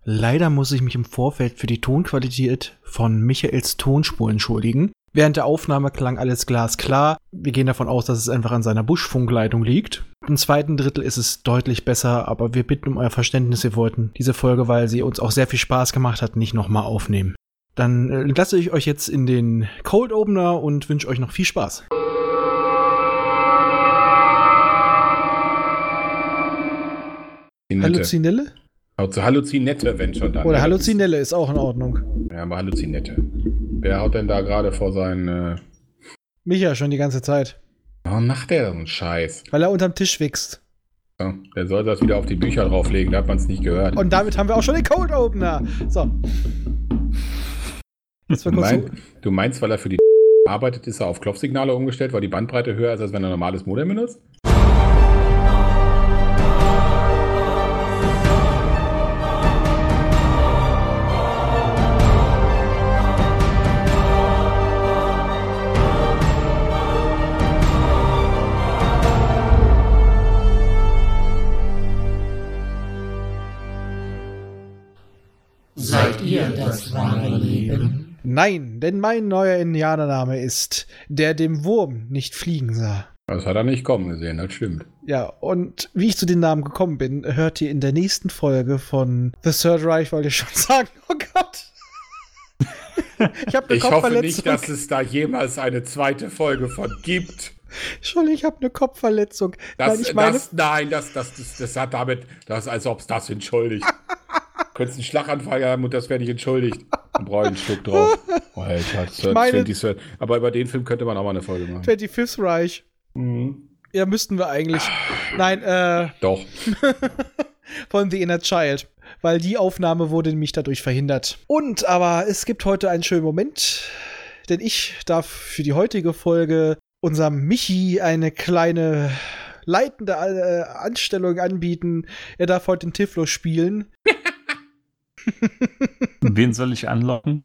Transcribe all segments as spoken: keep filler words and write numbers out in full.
Leider muss ich mich im Vorfeld für die Tonqualität von Michaels Tonspur entschuldigen. Während der Aufnahme klang alles glasklar. Wir gehen davon aus, dass es einfach an seiner Buschfunkleitung liegt. Im zweiten Drittel ist es deutlich besser, aber wir bitten um euer Verständnis. Wir wollten diese Folge, weil sie uns auch sehr viel Spaß gemacht hat, nicht nochmal aufnehmen. Dann äh, lasse ich euch jetzt in den Cold Opener und wünsche euch noch viel Spaß. Halluzinelle? Also Halluzinette, wenn schon dann. Oder Halluzinelle ist auch in Ordnung. Ja, aber Halluzinette. Wer haut denn da gerade vor seinen... Äh Micha schon die ganze Zeit. Warum macht der so einen Scheiß? Weil er unterm Tisch wächst. Ja, der soll das wieder auf die Bücher drauflegen, da hat man es nicht gehört. Und damit haben wir auch schon den Cold Opener. So. Du, mein, du meinst, weil er für die arbeitet, ist er auf Klopfsignale umgestellt, weil die Bandbreite höher ist, als wenn er ein normales Modem benutzt? Seid ihr das wahre Leben? Nein, denn mein neuer Indianername ist, der dem Wurm nicht fliegen sah. Das hat er nicht kommen gesehen, das stimmt. Ja, und wie ich zu den Namen gekommen bin, hört ihr in der nächsten Folge von The Third Reich, wollte ich schon sagen. Oh Gott. Ich habe eine Ich Kopfverletzung. hoffe nicht, dass es da jemals eine zweite Folge von gibt. Entschuldigung, ich habe eine Kopfverletzung. Das, nein, ich meine, das, nein, das, das, das, das hat damit, das als ob es das entschuldigt. Du könntest einen Schlaganfall haben und das wäre nicht entschuldigt. Dann brauche ich einen Schluck drauf. Oh, Alter, das ich meine, zwanzig, aber über den Film könnte man auch mal eine Folge machen. fünfundzwanzigste Reich. Mhm. Ja, müssten wir eigentlich. Nein, äh. Doch. Von The Inner Child. Weil die Aufnahme wurde nämlich dadurch verhindert. Und aber es gibt heute einen schönen Moment. Denn ich darf für die heutige Folge unserem Michi eine kleine leitende äh, Anstellung anbieten. Er darf heute den Tiflo spielen. Wen soll ich anlocken?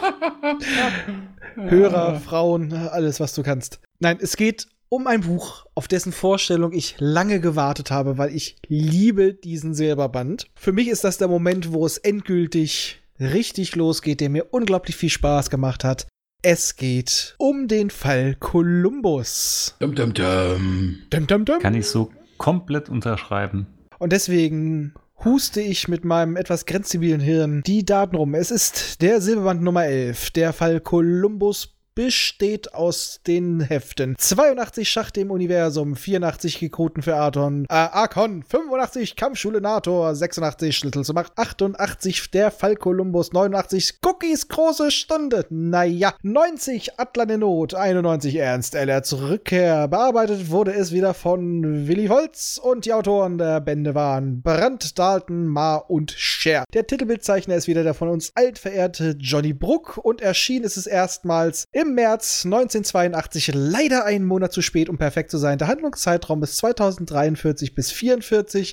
Hörer, Frauen, alles, was du kannst. Nein, es geht um ein Buch, auf dessen Vorstellung ich lange gewartet habe, weil ich liebe diesen Silberband. Für mich ist das der Moment, wo es endgültig richtig losgeht, der mir unglaublich viel Spaß gemacht hat. Es geht um den Fall Kolumbus. Dum, dum, dum. Dum, dum, dum. Kann ich so komplett unterschreiben. Und deswegen huste ich mit meinem etwas grenzzivilen Hirn die Daten rum. Es ist der Silberband Nummer elf. Der Fall Kolumbus besteht aus den Heften zweiundachtzig Schacht im Universum, vierundachtzig Gekruten für Arton, äh, Arkon, fünfundachtzig Kampfschule Nator, sechsundachtzig Schlüssel zur Macht, achtundachtzig der Fall Kolumbus, neunundachtzig Cookies große Stunde, naja, neunzig Atlan in Not, einundneunzig Ernst Ellerts Rückkehr. Bearbeitet wurde es wieder von Willi Holz und die Autoren der Bände waren Brandt, Dalton, Ma und Scher. Der Titelbildzeichner ist wieder der von uns altverehrte Johnny Bruck und erschienen ist es erstmals im März neunzehnhundertzweiundachtzig, leider einen Monat zu spät, um perfekt zu sein. Der Handlungszeitraum ist zweitausenddreiundvierzig bis vierundvierzig.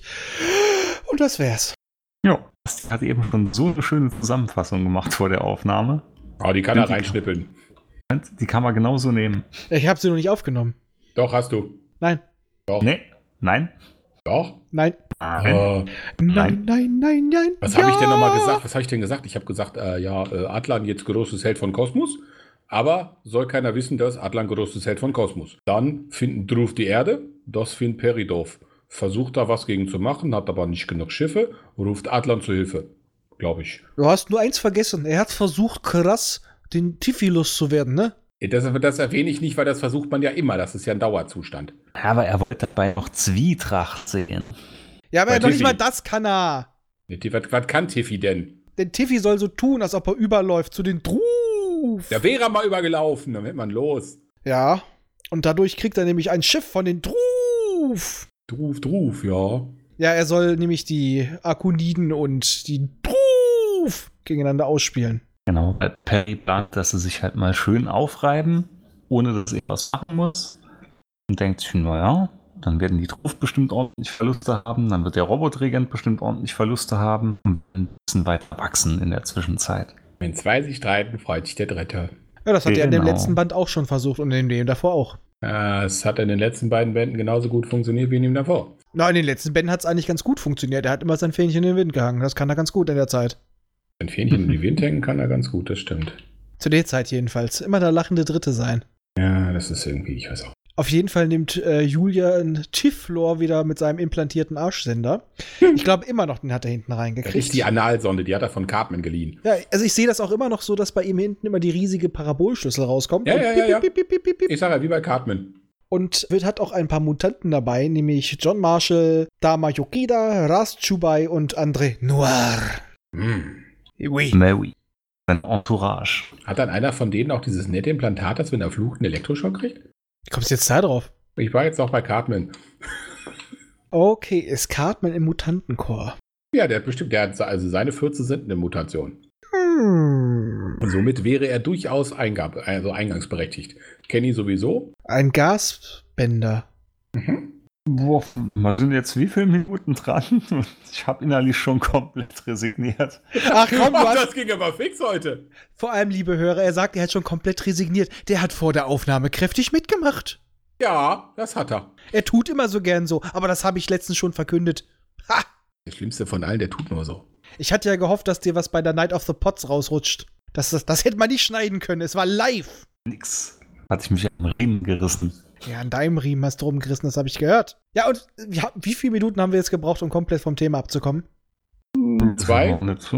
Und das wär's. Ja, das hat eben schon so eine schöne Zusammenfassung gemacht vor der Aufnahme. Aber oh, die kann er reinschnippeln. Die kann man genauso nehmen. Ich habe sie noch nicht aufgenommen. Doch, hast du. Nein. Doch. Nee, nein. Doch. Nein. Nein. Oh. Nein, nein, nein, nein. Was ja. habe ich denn nochmal gesagt? Was habe ich denn gesagt? Ich habe gesagt, äh, ja, äh, Atlan jetzt großes Held von Kosmos. Aber soll keiner wissen, dass Atlan großes Held von Kosmos. Dann finden Druf die Erde, das findet Peridov. Versucht da was gegen zu machen, hat aber nicht genug Schiffe, ruft Atlan zu Hilfe. Glaube ich. Du hast nur eins vergessen. Er hat versucht, krass den Tiffy loszuwerden, ne? Das, das erwähne ich nicht, weil das versucht man ja immer. Das ist ja ein Dauerzustand. Ja, aber er wollte dabei noch Zwietracht sehen. Ja, aber Bei doch nicht Tiffy. mal das kann er. Was, was kann Tiffy denn? Denn Tiffy soll so tun, als ob er überläuft zu den Druf. Da wäre er mal übergelaufen, dann wird man los. Ja, und dadurch kriegt er nämlich ein Schiff von den Druf. Druf, Druf, ja. Ja, er soll nämlich die Akoniden und die Druf gegeneinander ausspielen. Genau, weil Perry plant, dass sie sich halt mal schön aufreiben, ohne dass er was machen muss. Und denkt sich, naja, dann werden die Druf bestimmt ordentlich Verluste haben, dann wird der Robotregent bestimmt ordentlich Verluste haben und ein bisschen weiter wachsen in der Zwischenzeit. Wenn zwei sich streiten, freut sich der Dritte. Ja, das hat Genau. er in dem letzten Band auch schon versucht und in dem davor auch. Äh, es hat in den letzten beiden Bänden genauso gut funktioniert wie in dem davor. Na, in den letzten Bänden hat es eigentlich ganz gut funktioniert. Er hat immer sein Fähnchen in den Wind gehangen. Das kann er ganz gut in der Zeit. Ein Fähnchen in den Wind hängen kann er ganz gut, das stimmt. Zu der Zeit jedenfalls. Immer der lachende Dritte sein. Ja, das ist irgendwie, ich weiß auch. Auf jeden Fall nimmt äh, Julian Tifflor wieder mit seinem implantierten Arschsender. Ich glaube immer noch, den hat er hinten Das reingekriegt. ist die Analsonde, die hat er von Cartman geliehen. Ja, also ich sehe das auch immer noch so, dass bei ihm hinten immer die riesige Parabolschlüssel rauskommt. Ja, Und ja, ja, ja. piep, piep, piep, piep, piep. Ich sage ja, wie bei Cartman. Und wird, hat auch ein paar Mutanten dabei, nämlich John Marshall, Dama Yokida, Ras Chubai und André Noir. Hm. Oui. Mary. Sein Entourage. Hat dann einer von denen auch dieses nette Implantat, dass wenn er flucht, einen Elektroschock kriegt? Wie kommst du jetzt da drauf? Ich war jetzt auch bei Cartman. Okay, ist Cartman im Mutantenchor. Ja, der hat bestimmt, der hat, also seine Fürze sind eine Mutation. Hm. Und somit wäre er durchaus Eingabe, also eingangsberechtigt. Kenny sowieso. Ein Gasbänder. Mhm. Boah, wir sind jetzt wie viele Minuten dran? Ich habe innerlich schon komplett resigniert. Ach komm, du Oh, hast, das ging aber fix heute. vor allem, liebe Hörer, er sagt, er hat schon komplett resigniert. Der hat vor der Aufnahme kräftig mitgemacht. Ja, das hat er. Er tut immer so gern so, aber das habe ich letztens schon verkündet. Ha! Der Schlimmste von allen, der tut nur so. Ich hatte ja gehofft, dass dir was bei der Night of the Pots rausrutscht. Das, das, das hätte man nicht schneiden können. Es war live. Nix. Hat ich mich am Riemen gerissen. Ja, an deinem Riemen hast du rumgerissen, das habe ich gehört. Ja, und ja, wie viele Minuten haben wir jetzt gebraucht, um komplett vom Thema abzukommen? Zwei?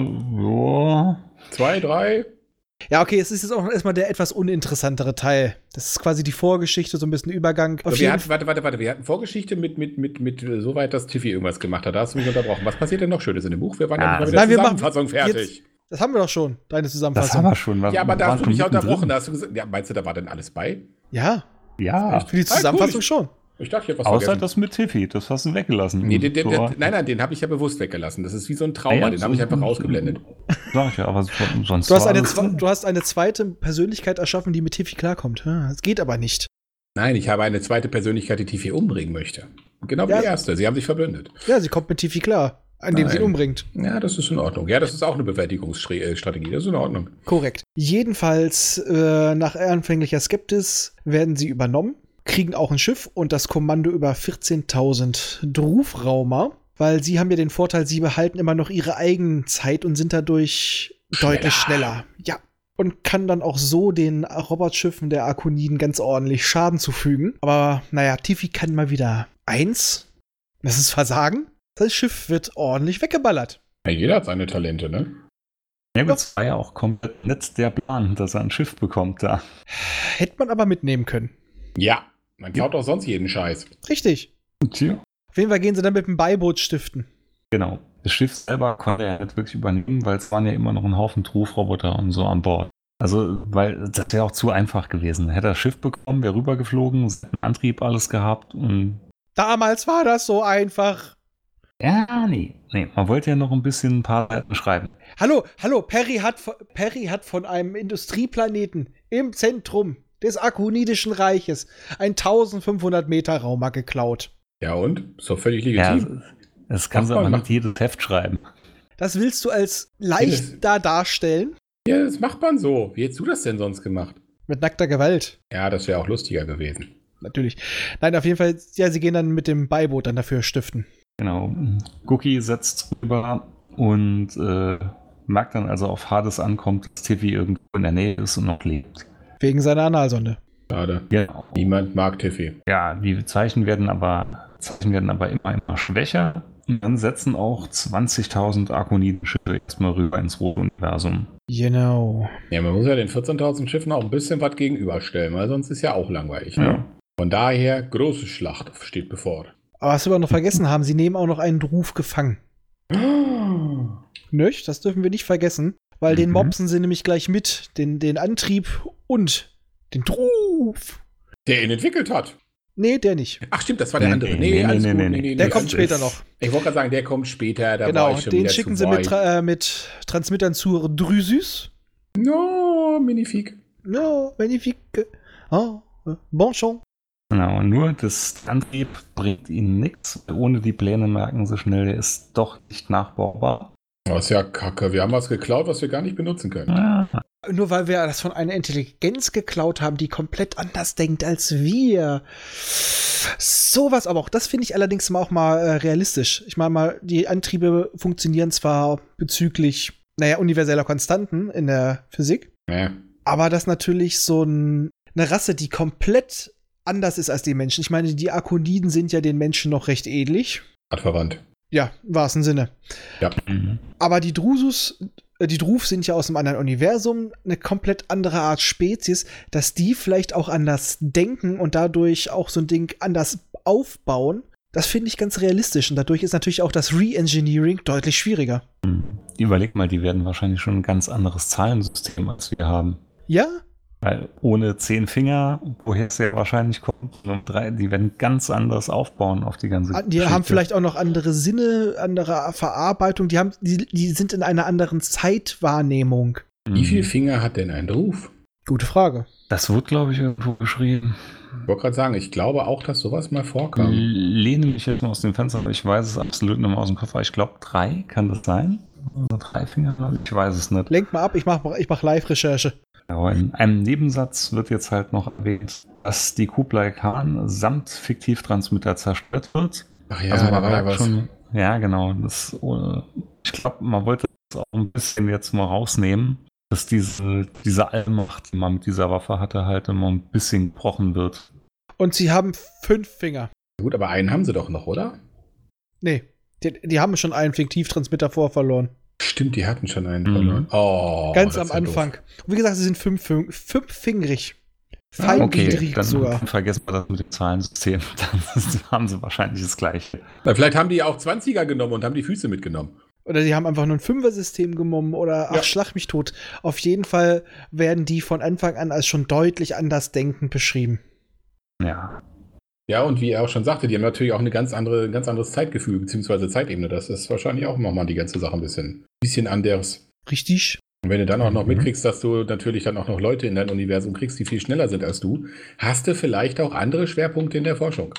Ja. Zwei, drei? Ja, okay, es ist jetzt auch erstmal der etwas uninteressantere Teil. Das ist quasi die Vorgeschichte, so ein bisschen Übergang. Auf Wir jeden hatten, warte, warte, warte. Wir hatten Vorgeschichte mit, mit, mit, mit so weit, dass Tiffy irgendwas gemacht hat. Da hast du mich unterbrochen. Was passiert denn noch Schönes in dem Buch? Wir waren ja Ah, nicht mal mit nein, der wir machen Zusammenfassung fertig. jetzt- Das haben wir doch schon, deine Das Zusammenfassung. haben wir schon. Wir Ja, aber da waren hast du schon mich ja mittendrin. unterbrochen. Da hast du gesagt, ja, meinst du, da war denn alles bei? Ja, Ja, für die Ah, Zusammenfassung cool. schon. Ich dachte, ich hätte was außer vergessen. das mit Tiffy. Das hast du weggelassen. Nee, den, den, So. den, nein, nein, den habe ich ja bewusst weggelassen. Das ist wie so ein Trauma, Ah ja, den so- habe ich einfach rausgeblendet. Sag ich ja, aber so- sonst Du hast, war eine, alles zwe- drin. du hast eine zweite Persönlichkeit erschaffen, die mit Tiffy klarkommt. Ja, das geht aber nicht. Nein, ich habe eine zweite Persönlichkeit, die Tiffy umbringen möchte. Genau wie Ja. die erste. Sie haben sich verbündet. Ja, sie kommt mit Tiffy klar, indem sie ihn Nein. umbringt. Ja, das ist in Ordnung. Ja, das ist auch eine Bewältigungsstrategie. Das ist in Ordnung. Korrekt. Jedenfalls, äh, nach anfänglicher Skeptis werden sie übernommen, kriegen auch ein Schiff und das Kommando über vierzehntausend Drufraumer, weil sie haben ja den Vorteil, sie behalten immer noch ihre eigene Zeit und sind dadurch deutlich schneller. Ja. Und kann dann auch so den Robotschiffen der Arkoniden ganz ordentlich Schaden zufügen. Aber naja, Tiffy kann mal wieder eins. Das ist Versagen. Das Schiff wird ordentlich weggeballert. Ja, jeder hat seine Talente, ne? Ja, gut, das war ja auch komplett nett der Plan, dass er ein Schiff bekommt da. Hätte man aber mitnehmen können. Ja. Man klaut doch sonst jeden Scheiß. Richtig. Tja. Auf jeden Fall gehen sie dann mit dem Beiboot stiften. Genau. Das Schiff selber konnte er nicht wirklich übernehmen, weil es waren ja immer noch ein Haufen Trufroboter und so an Bord. Also, weil das wäre auch zu einfach gewesen. Hätte er das Schiff bekommen, wäre rübergeflogen, einen Antrieb alles gehabt und Damals war das so einfach. ja, nee, nee, man wollte ja noch ein bisschen ein paar Seiten schreiben. Hallo, hallo, Perry hat, v- Perry hat von einem Industrieplaneten im Zentrum des Arkonidischen Reiches ein eintausendfünfhundert Meter Raumer geklaut. Ja, und? Ist doch völlig Ja, legitim. das kann Mach sie mal, aber mach. nicht jedes Heft schreiben. Das willst du als leicht da darstellen? Ja, das macht man so. Wie hättest du das denn sonst gemacht? Mit nackter Gewalt. Ja, das wäre auch lustiger gewesen. Natürlich. Nein, auf jeden Fall, ja, sie gehen dann mit dem Beiboot dann dafür stiften. Genau. Cookie setzt rüber und äh, merkt dann also auf Hades ankommt, dass Tiffy irgendwo in der Nähe ist und noch lebt. Wegen seiner Analsonde. Schade. Genau. Niemand mag Tiffy. Ja, die Zeichen werden aber, Zeichen werden aber immer, immer schwächer. Und dann setzen auch zwanzigtausend Arkoniden-Schiffe erstmal rüber ins rote Universum. Genau. Ja, man muss ja den vierzehntausend Schiffen auch ein bisschen was gegenüberstellen, weil sonst ist ja auch langweilig. Ne? Ja. Von daher, große Schlacht steht bevor. Aber was wir aber noch vergessen haben, sie nehmen auch noch einen Druf gefangen. Nicht? Das dürfen wir nicht vergessen, weil den Mhm. mopsen sie nämlich gleich mit. Den, den Antrieb und den Druf. Der ihn entwickelt hat. Nee, der nicht. Ach stimmt, das war der Nee, andere. nee, Nee, nee, alles nee, gut. nee, Nee, nee. nee, Der nee, kommt das später ist- noch. Ich wollte gerade sagen, der kommt später. Da war Genau, ich schon den wieder schicken zu sie mit, weit. Tra- äh, mit Transmittern zur Drüsus. No, Minifig. No, magnifique. Oh, bon chant. Genau, nur das Antrieb bringt ihnen nichts. Ohne die Pläne merken sie schnell, der ist doch nicht nachbaubar. Das ist ja kacke. Wir haben was geklaut, was wir gar nicht benutzen können. Ja. Nur weil wir das von einer Intelligenz geklaut haben, die komplett anders denkt als wir. Sowas, aber auch das finde ich allerdings mal auch mal äh, realistisch. Ich meine mal, die Antriebe funktionieren zwar bezüglich, naja, universeller Konstanten in der Physik, Ja. aber das natürlich so ein, eine Rasse, die komplett anders ist als die Menschen. Ich meine, die Arkoniden sind ja den Menschen noch recht ähnlich. Artverwandt. Ja, im wahrsten Sinne. Ja. Mhm. Aber die Drusus, äh, die Druf sind ja aus einem anderen Universum, eine komplett andere Art Spezies, dass die vielleicht auch anders denken und dadurch auch so ein Ding anders aufbauen. Das finde ich ganz realistisch und dadurch ist natürlich auch das Re-Engineering deutlich schwieriger. Überleg mal, die werden wahrscheinlich schon ein ganz anderes Zahlensystem, als wir haben. Ja? Weil ohne zehn Finger, woher es ja wahrscheinlich kommt, nur drei, die werden ganz anders aufbauen auf die ganze Die haben vielleicht auch noch andere Sinne, andere Verarbeitung, die, haben, die, die sind in einer anderen Zeitwahrnehmung. Wie viele Finger hat denn ein Ruf? Gute Frage. Das wird, glaube ich, irgendwo geschrieben. Ich wollte gerade sagen, ich glaube auch, dass sowas mal vorkam. Lehne mich jetzt mal aus dem Fenster, aber ich weiß es absolut nicht mehr aus dem Kopf. Aber ich glaube, drei, kann das sein? Also drei Finger, glaube ich. Ich weiß es nicht. Lenk mal ab, ich mache ich mach Live-Recherche. Aber in einem Nebensatz wird jetzt halt noch erwähnt, dass die Kublai Khan samt Fiktivtransmitter zerstört wird. Ach ja, also man da war ja merkt was. schon, ja genau, das, äh, ich glaube, man wollte das auch ein bisschen jetzt mal rausnehmen, dass diese, diese Allmacht, die man mit dieser Waffe hatte, halt immer ein bisschen gebrochen wird. Und sie haben fünf Finger. Gut, aber einen haben sie doch noch, oder? Nee, die, die haben schon einen Fiktivtransmitter vor verloren. Stimmt, die hatten schon einen Mhm. verloren. Oh, Ganz das am ist ja Anfang. doof. Und wie gesagt, sie sind fünf, fünf, fünffingrig. Ah, okay, Feingliedrig dann sogar. vergessen wir das mit dem Zahlensystem. Dann haben sie wahrscheinlich das Gleiche. Na, vielleicht haben die auch zwanziger genommen und haben die Füße mitgenommen. Oder die haben einfach nur ein Fünfer-System genommen oder ach, Ja. schlag mich tot. Auf jeden Fall werden die von Anfang an als schon deutlich anders denkend beschrieben. Ja. Ja, und wie er auch schon sagte, die haben natürlich auch eine ganz andere, ein ganz anderes Zeitgefühl, beziehungsweise Zeitebene. Das ist wahrscheinlich auch nochmal die ganze Sache ein bisschen, bisschen anders. Richtig? Und wenn du dann auch noch Mhm. mitkriegst, dass du natürlich dann auch noch Leute in dein Universum kriegst, die viel schneller sind als du, hast du vielleicht auch andere Schwerpunkte in der Forschung.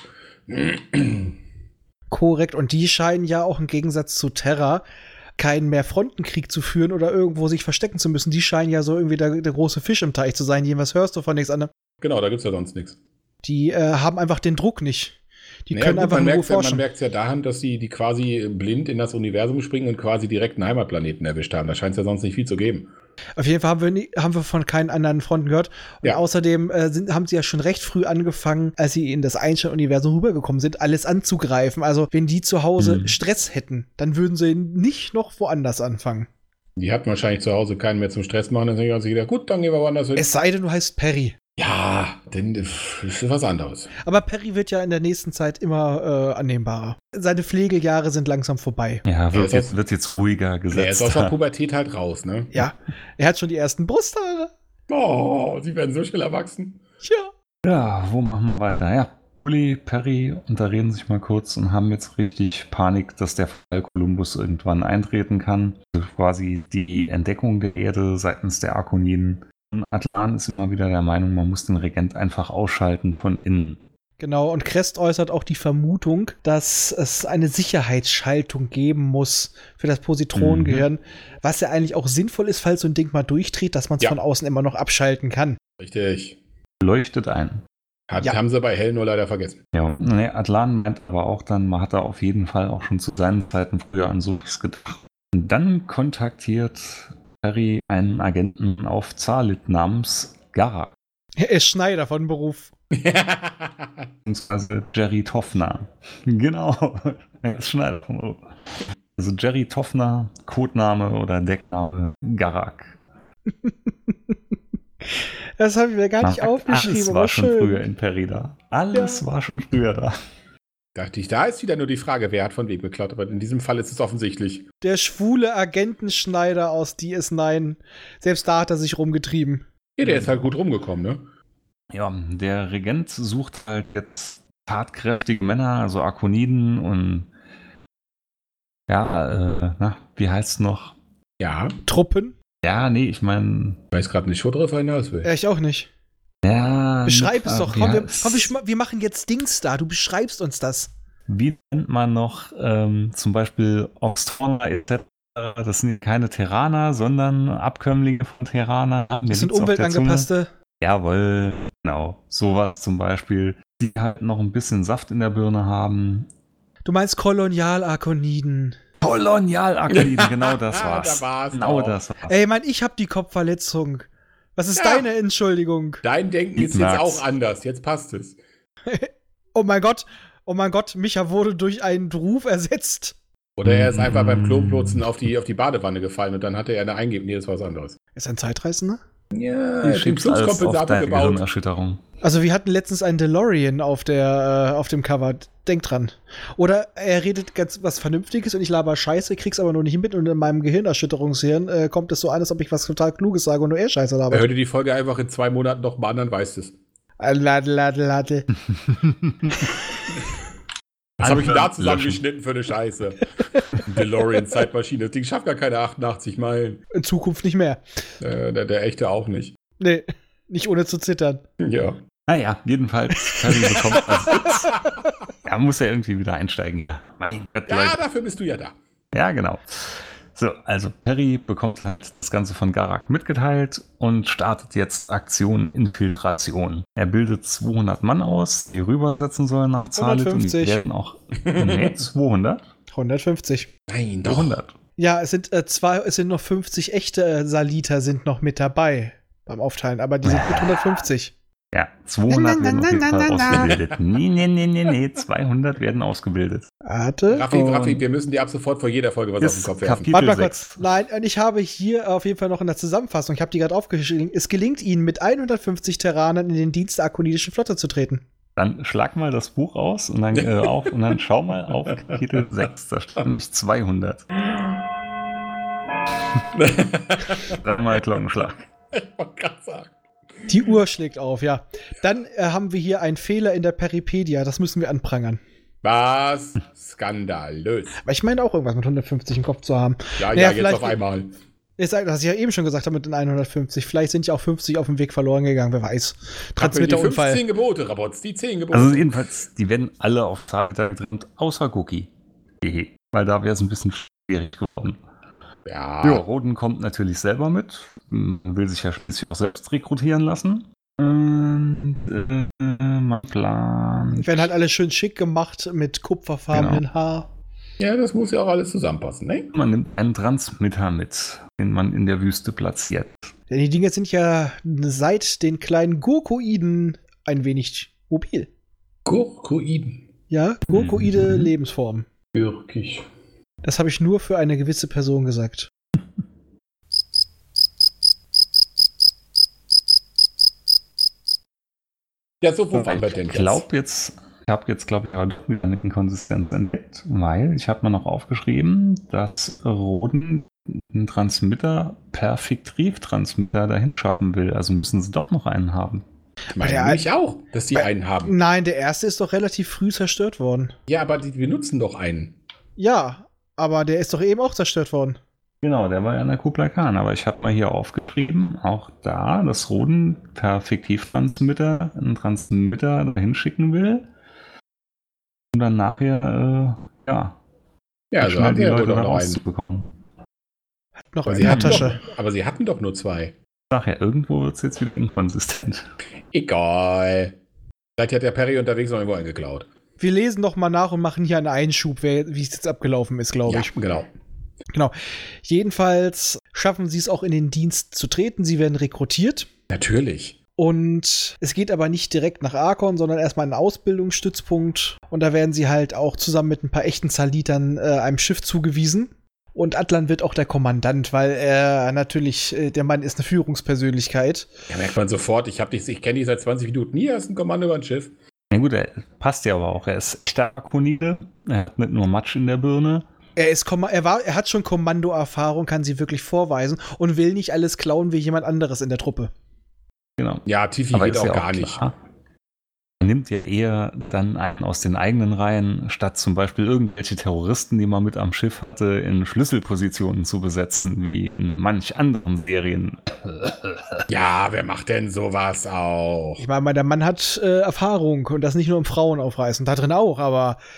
Korrekt. Und die scheinen ja auch im Gegensatz zu Terra keinen Mehrfrontenkrieg zu führen oder irgendwo sich verstecken zu müssen. Die scheinen ja so irgendwie der, der große Fisch im Teich zu sein. Jedenfalls hörst du von nichts anderem. Genau, da gibt es ja sonst nichts. Die äh, haben einfach den Druck nicht. Die Naja, können gut, einfach man nur merkt ja, man forschen. merkt es ja daran, dass die, die quasi blind in das Universum springen und quasi direkt einen Heimatplaneten erwischt haben. Da scheint es ja sonst nicht viel zu geben. Auf jeden Fall haben wir, nie, haben wir von keinen anderen Fronten gehört. Und Ja. außerdem äh, sind, haben sie ja schon recht früh angefangen, als sie in das Einstein-Universum rübergekommen sind, alles anzugreifen. Also wenn die zu Hause Mhm. Stress hätten, dann würden sie nicht noch woanders anfangen. Die hatten wahrscheinlich zu Hause keinen mehr zum Stress machen. Dann haben sie sich gedacht, gut, dann gehen wir woanders hin. Es sei denn, du heißt Perry. Ja, denn das ist was anderes. Aber Perry wird ja in der nächsten Zeit immer äh, annehmbarer. Seine Pflegejahre sind langsam vorbei. Ja, wird, ist jetzt, aus- wird jetzt ruhiger Der ist gesetzt. aus der Pubertät halt raus, ne? Ja, er hat schon die ersten Brusthaare. Oh, sie werden so schnell erwachsen. Ja. Ja, wo machen wir weiter? Ja, Uli, Perry unterreden sich mal kurz und haben jetzt richtig Panik, dass der Fall Kolumbus irgendwann eintreten kann. Also quasi die Entdeckung der Erde seitens der Arkoniden. Und Atlan ist immer wieder der Meinung, man muss den Regent einfach ausschalten von innen. Genau, und Crest äußert auch die Vermutung, dass es eine Sicherheitsschaltung geben muss für das Positronengehirn, was ja eigentlich auch sinnvoll ist, falls so ein Ding mal durchdreht, dass man es Ja. von außen immer noch abschalten kann. Richtig. Leuchtet ein. Hat, Ja. Haben sie bei Hell nur leider vergessen. Ja, nee, Atlan meint aber auch dann, man hat da auf jeden Fall auch schon zu seinen Zeiten früher an sowas gedacht. Und dann kontaktiert Perry einen Agenten auf Zalit namens Garak, Er ist Schneider von Beruf. beziehungsweise Jerry Toffner. Genau, er ist Schneider vom Beruf. Also Jerry Toffner, Codename oder Deckname Garak. Das habe ich mir gar nicht Man merkt, aufgeschrieben, alles aber war schon schön. früher in Perry da. Alles Ja. war schon früher da. Dachte ich, da ist wieder nur die Frage, wer hat von wem geklaut. Aber in diesem Fall ist es offensichtlich. Der schwule Agentenschneider aus D S neun. Selbst da hat er sich rumgetrieben. Ja, der ist halt gut rumgekommen, ne? Ja, der Regent sucht halt jetzt tatkräftige Männer, also Arkoniden und ja, äh, na, wie heißt's noch? Ja. Truppen? Ja, nee, ich meine, Ich weiß gerade nicht, wo drauf hinaus will. Ja, ich auch nicht. ja. Beschreib es äh, doch. wie Komm, wir, heißt- komm, wir, schma- wir machen jetzt Dings da. Du beschreibst uns das. Wie nennt man noch ähm, zum Beispiel Oxtorna et cetera das sind keine Terraner, sondern Abkömmlinge von Terraner. Das sind umweltangepasste. Jawohl, genau. Sowas zum Beispiel, die halt noch ein bisschen Saft in der Birne haben. Du meinst Kolonial-Arkoniden. Kolonial-Arkoniden, genau das war's. Da war's genau auch. das war's. Ey, Mann, ich hab die Kopfverletzung. Was ist Ja. deine Entschuldigung? Dein Denken ist Ich jetzt mag's. auch anders. Jetzt passt es. Oh mein Gott, oh mein Gott, Micha wurde durch einen Ruf ersetzt. Oder er ist einfach beim Kloputzen auf die, auf die Badewanne gefallen und dann hatte er eine Eingeben. Nee, das war was anderes. Ist ein Zeitreisender? Ja, Du schiebst alles auf Fluxkompensator deine gebaut. Gehirnerschütterung. Also wir hatten letztens einen DeLorean auf der äh, auf dem Cover. Denk dran. Oder er redet ganz was Vernünftiges und ich laber Scheiße, krieg's aber nur nicht mit und in meinem Gehirnerschütterungshirn äh, kommt es so an, als ob ich was total Kluges sage und nur er Scheiße labert. Hör dir die Folge einfach in zwei Monaten noch mal an, dann weißt du es. Äh, Lade, lade, lade. Was habe ich denn da Löschen. zusammengeschnitten für eine Scheiße? DeLorean-Zeitmaschine. Das Ding schafft gar keine achtundachtzig Meilen. In Zukunft nicht mehr. Äh, der, der echte auch nicht. Nee, nicht ohne zu zittern. Ja. Naja, jedenfalls, Perry bekommt das jetzt. Ja, muss ja irgendwie wieder einsteigen. Mein Gott, Ja, Leute. dafür bist du ja da. Ja, genau. So, also Perry bekommt halt das Ganze von Garak mitgeteilt und startet jetzt Aktion Infiltration. Er bildet zweihundert Mann aus, die rübersetzen sollen nach Zalit und die hundertfünfzig. werden auch nee, zweihundert? hundertfünfzig. Nein, doch. zweihundert. Ja, es sind äh, zwei, es sind noch fünfzig echte äh, Saliter sind noch mit dabei beim Aufteilen, aber die sind mit hundertfünfzig. Ja, zweihundert Na, na, werden auf jeden na, Fall na, na. ausgebildet. Nee, nee, nee, nee, nee, zweihundert werden ausgebildet. Warte. Raffi, Und- Raffi, wir müssen dir ab sofort vor jeder Folge was auf den Ist Kopf werfen. Kapitel Warte mal sechs. kurz. Nein, und ich habe hier auf jeden Fall noch in der Zusammenfassung, ich habe die gerade aufgeschrieben, es gelingt ihnen, mit hundertfünfzig Terranern in den Dienst der akonidischen Flotte zu treten. Dann schlag mal das Buch aus und dann äh, auf und dann schau mal auf Kapitel sechs. Da steht nämlich zweihundert. Dreimal Glockenschlag. Ich wollte gerade sagen. Die Uhr schlägt auf, ja. Dann äh, haben wir hier einen Fehler in der Peripedia, das müssen wir anprangern. Was? Skandalös. Aber ich meine auch irgendwas mit hundertfünfzig im Kopf zu haben. Ja, Naja, ja, jetzt vielleicht- auf einmal. Ich sag, was ich ja eben schon gesagt habe mit den hundertfünfzig. Vielleicht sind ja auch fünfzig auf dem Weg verloren gegangen, wer weiß. Hatten wir die Transmitterunfall. fünfzehn Gebote, Rabots, die zehn Gebote. Also jedenfalls, die werden alle auf Tag getrennt, außer Cookie. Hehe. Weil da wäre es ein bisschen schwierig geworden. ja. Ja, Roden kommt natürlich selber mit. Man will sich ja schließlich auch selbst rekrutieren lassen. Und äh, mein Plan. Die werden halt alle schön schick gemacht mit kupferfarbenen Genau. Haar. ja, das muss ja auch alles zusammenpassen, ne? Man nimmt einen Transmitter mit, den man in der Wüste platziert. Denn die Dinge sind ja seit den kleinen Gurkoiden ein wenig mobil. Gurkoiden. Ja, gurkoide Mhm. Lebensform. Gürkig. Das habe ich nur für eine gewisse Person gesagt. Ja, so, wo waren wir Ich denn jetzt? glaube jetzt, ich habe jetzt, glaube ich, auch wieder eine Inkonsistenz entdeckt, weil ich habe mir noch aufgeschrieben, dass Roden einen Transmitter per Fiktiv-Transmitter dahin schaffen will. Also müssen sie doch noch einen haben. Meine Ja, ich auch, dass die bei- einen haben. Nein, der erste ist doch relativ früh zerstört worden. Ja, aber die benutzen doch einen. Ja, aber der ist doch eben auch zerstört worden. Genau, der war ja in der Kublai Khan, aber ich habe mal hier aufgeschrieben, auch da, dass Roden per Fiktiv-Transmitter einen Transmitter dahin schicken will, um dann nachher, äh, ja, Ja, also schnell haben die sie ja wohl Leute da noch einen. rauszubekommen. Hat noch Aber eine sie, hatten Tasche. doch, aber sie hatten doch nur zwei. Ach ja, irgendwo wird es jetzt wieder inkonsistent. Egal. Vielleicht hat der Perry unterwegs noch irgendwo einen geklaut. Wir lesen noch mal nach und machen hier einen Einschub, wer, wie es jetzt abgelaufen ist, glaube Ja, ich. genau. Genau. Jedenfalls schaffen sie es auch in den Dienst zu treten. Sie werden rekrutiert. Natürlich. Und es geht aber nicht direkt nach Arkon, sondern erstmal einen Ausbildungsstützpunkt. Und da werden sie halt auch zusammen mit ein paar echten Zalitern äh, einem Schiff zugewiesen. Und Atlan wird auch der Kommandant, weil er natürlich, äh, der Mann ist eine Führungspersönlichkeit. Ja, merkt man sofort. Ich, hab dich- ich kenne dich seit zwanzig Minuten. Nie hast ein Kommando über ein Schiff. Na gut, er passt ja aber auch. Er ist echter Akonide. Er hat nicht nur Matsch in der Birne. Er ist Komma- er war, er hat schon Kommandoerfahrung, kann sie wirklich vorweisen und will nicht alles klauen wie jemand anderes in der Truppe. Genau. Ja, Tiffy Aber geht ist auch ja gar nicht. klar. Er nimmt ja eher dann einen aus den eigenen Reihen, statt zum Beispiel irgendwelche Terroristen, die man mit am Schiff hatte, in Schlüsselpositionen zu besetzen, wie in manch anderen Serien. Ja, wer macht denn sowas auch? Ich meine, der Mann hat äh, Erfahrung und das nicht nur im Frauenaufreißen, da drin auch, aber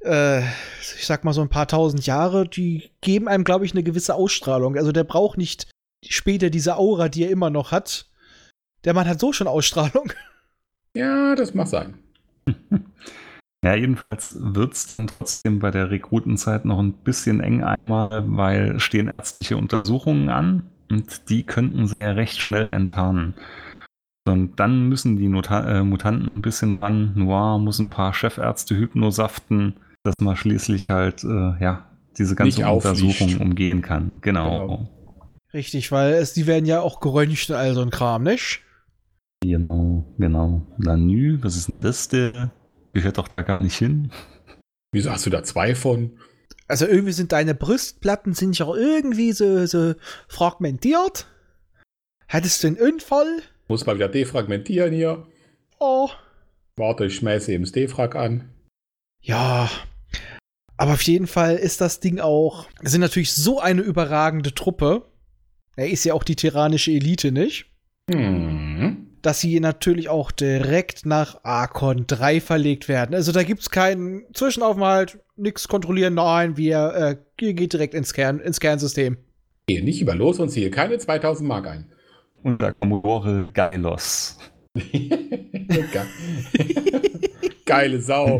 äh, ich sag mal so ein paar tausend Jahre, die geben einem, glaube ich, eine gewisse Ausstrahlung. Also der braucht nicht später diese Aura, die er immer noch hat. Der Mann hat so schon Ausstrahlung. Ja, das mag sein. Ja, jedenfalls wird es dann trotzdem bei der Rekrutenzeit noch ein bisschen eng einmal, weil stehen ärztliche Untersuchungen an und die könnten sie ja recht schnell enttarnen. Und dann müssen die Nota- äh, Mutanten ein bisschen ran. Noir muss ein paar Chefärzte hypnosaften, dass man schließlich halt äh, ja diese ganze Nicht auffliegt. Untersuchung umgehen kann. Genau. Genau. Richtig, weil es, die werden ja auch geröntgt und all so ein Kram, nicht? Genau, genau. Lanü, was ist denn das der? Gehört doch da gar nicht hin. Wieso hast du da zwei von? Also irgendwie sind deine Brustplatten sind ja auch irgendwie so, so fragmentiert. Hattest du einen Unfall? Muss mal wieder defragmentieren hier. Oh. Warte, ich schmeiße eben das Defrag an. Ja. Aber auf jeden Fall ist das Ding auch. Das sind natürlich so eine überragende Truppe. Er ist ja auch die tyrannische Elite, nicht? Hm. Dass sie natürlich auch direkt nach Archon drei verlegt werden. Also da gibt's keinen Zwischenaufenthalt, nichts kontrollieren, nein, wir äh, ihr geht direkt ins, Kern, ins Kernsystem. Gehe nicht über los und ziehe keine zweitausend Mark ein. Und der Commodore Geilos. Ge- Geile Sau.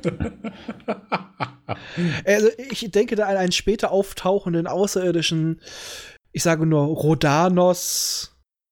Also ich denke da an einen später auftauchenden außerirdischen, ich sage nur Rhodanos,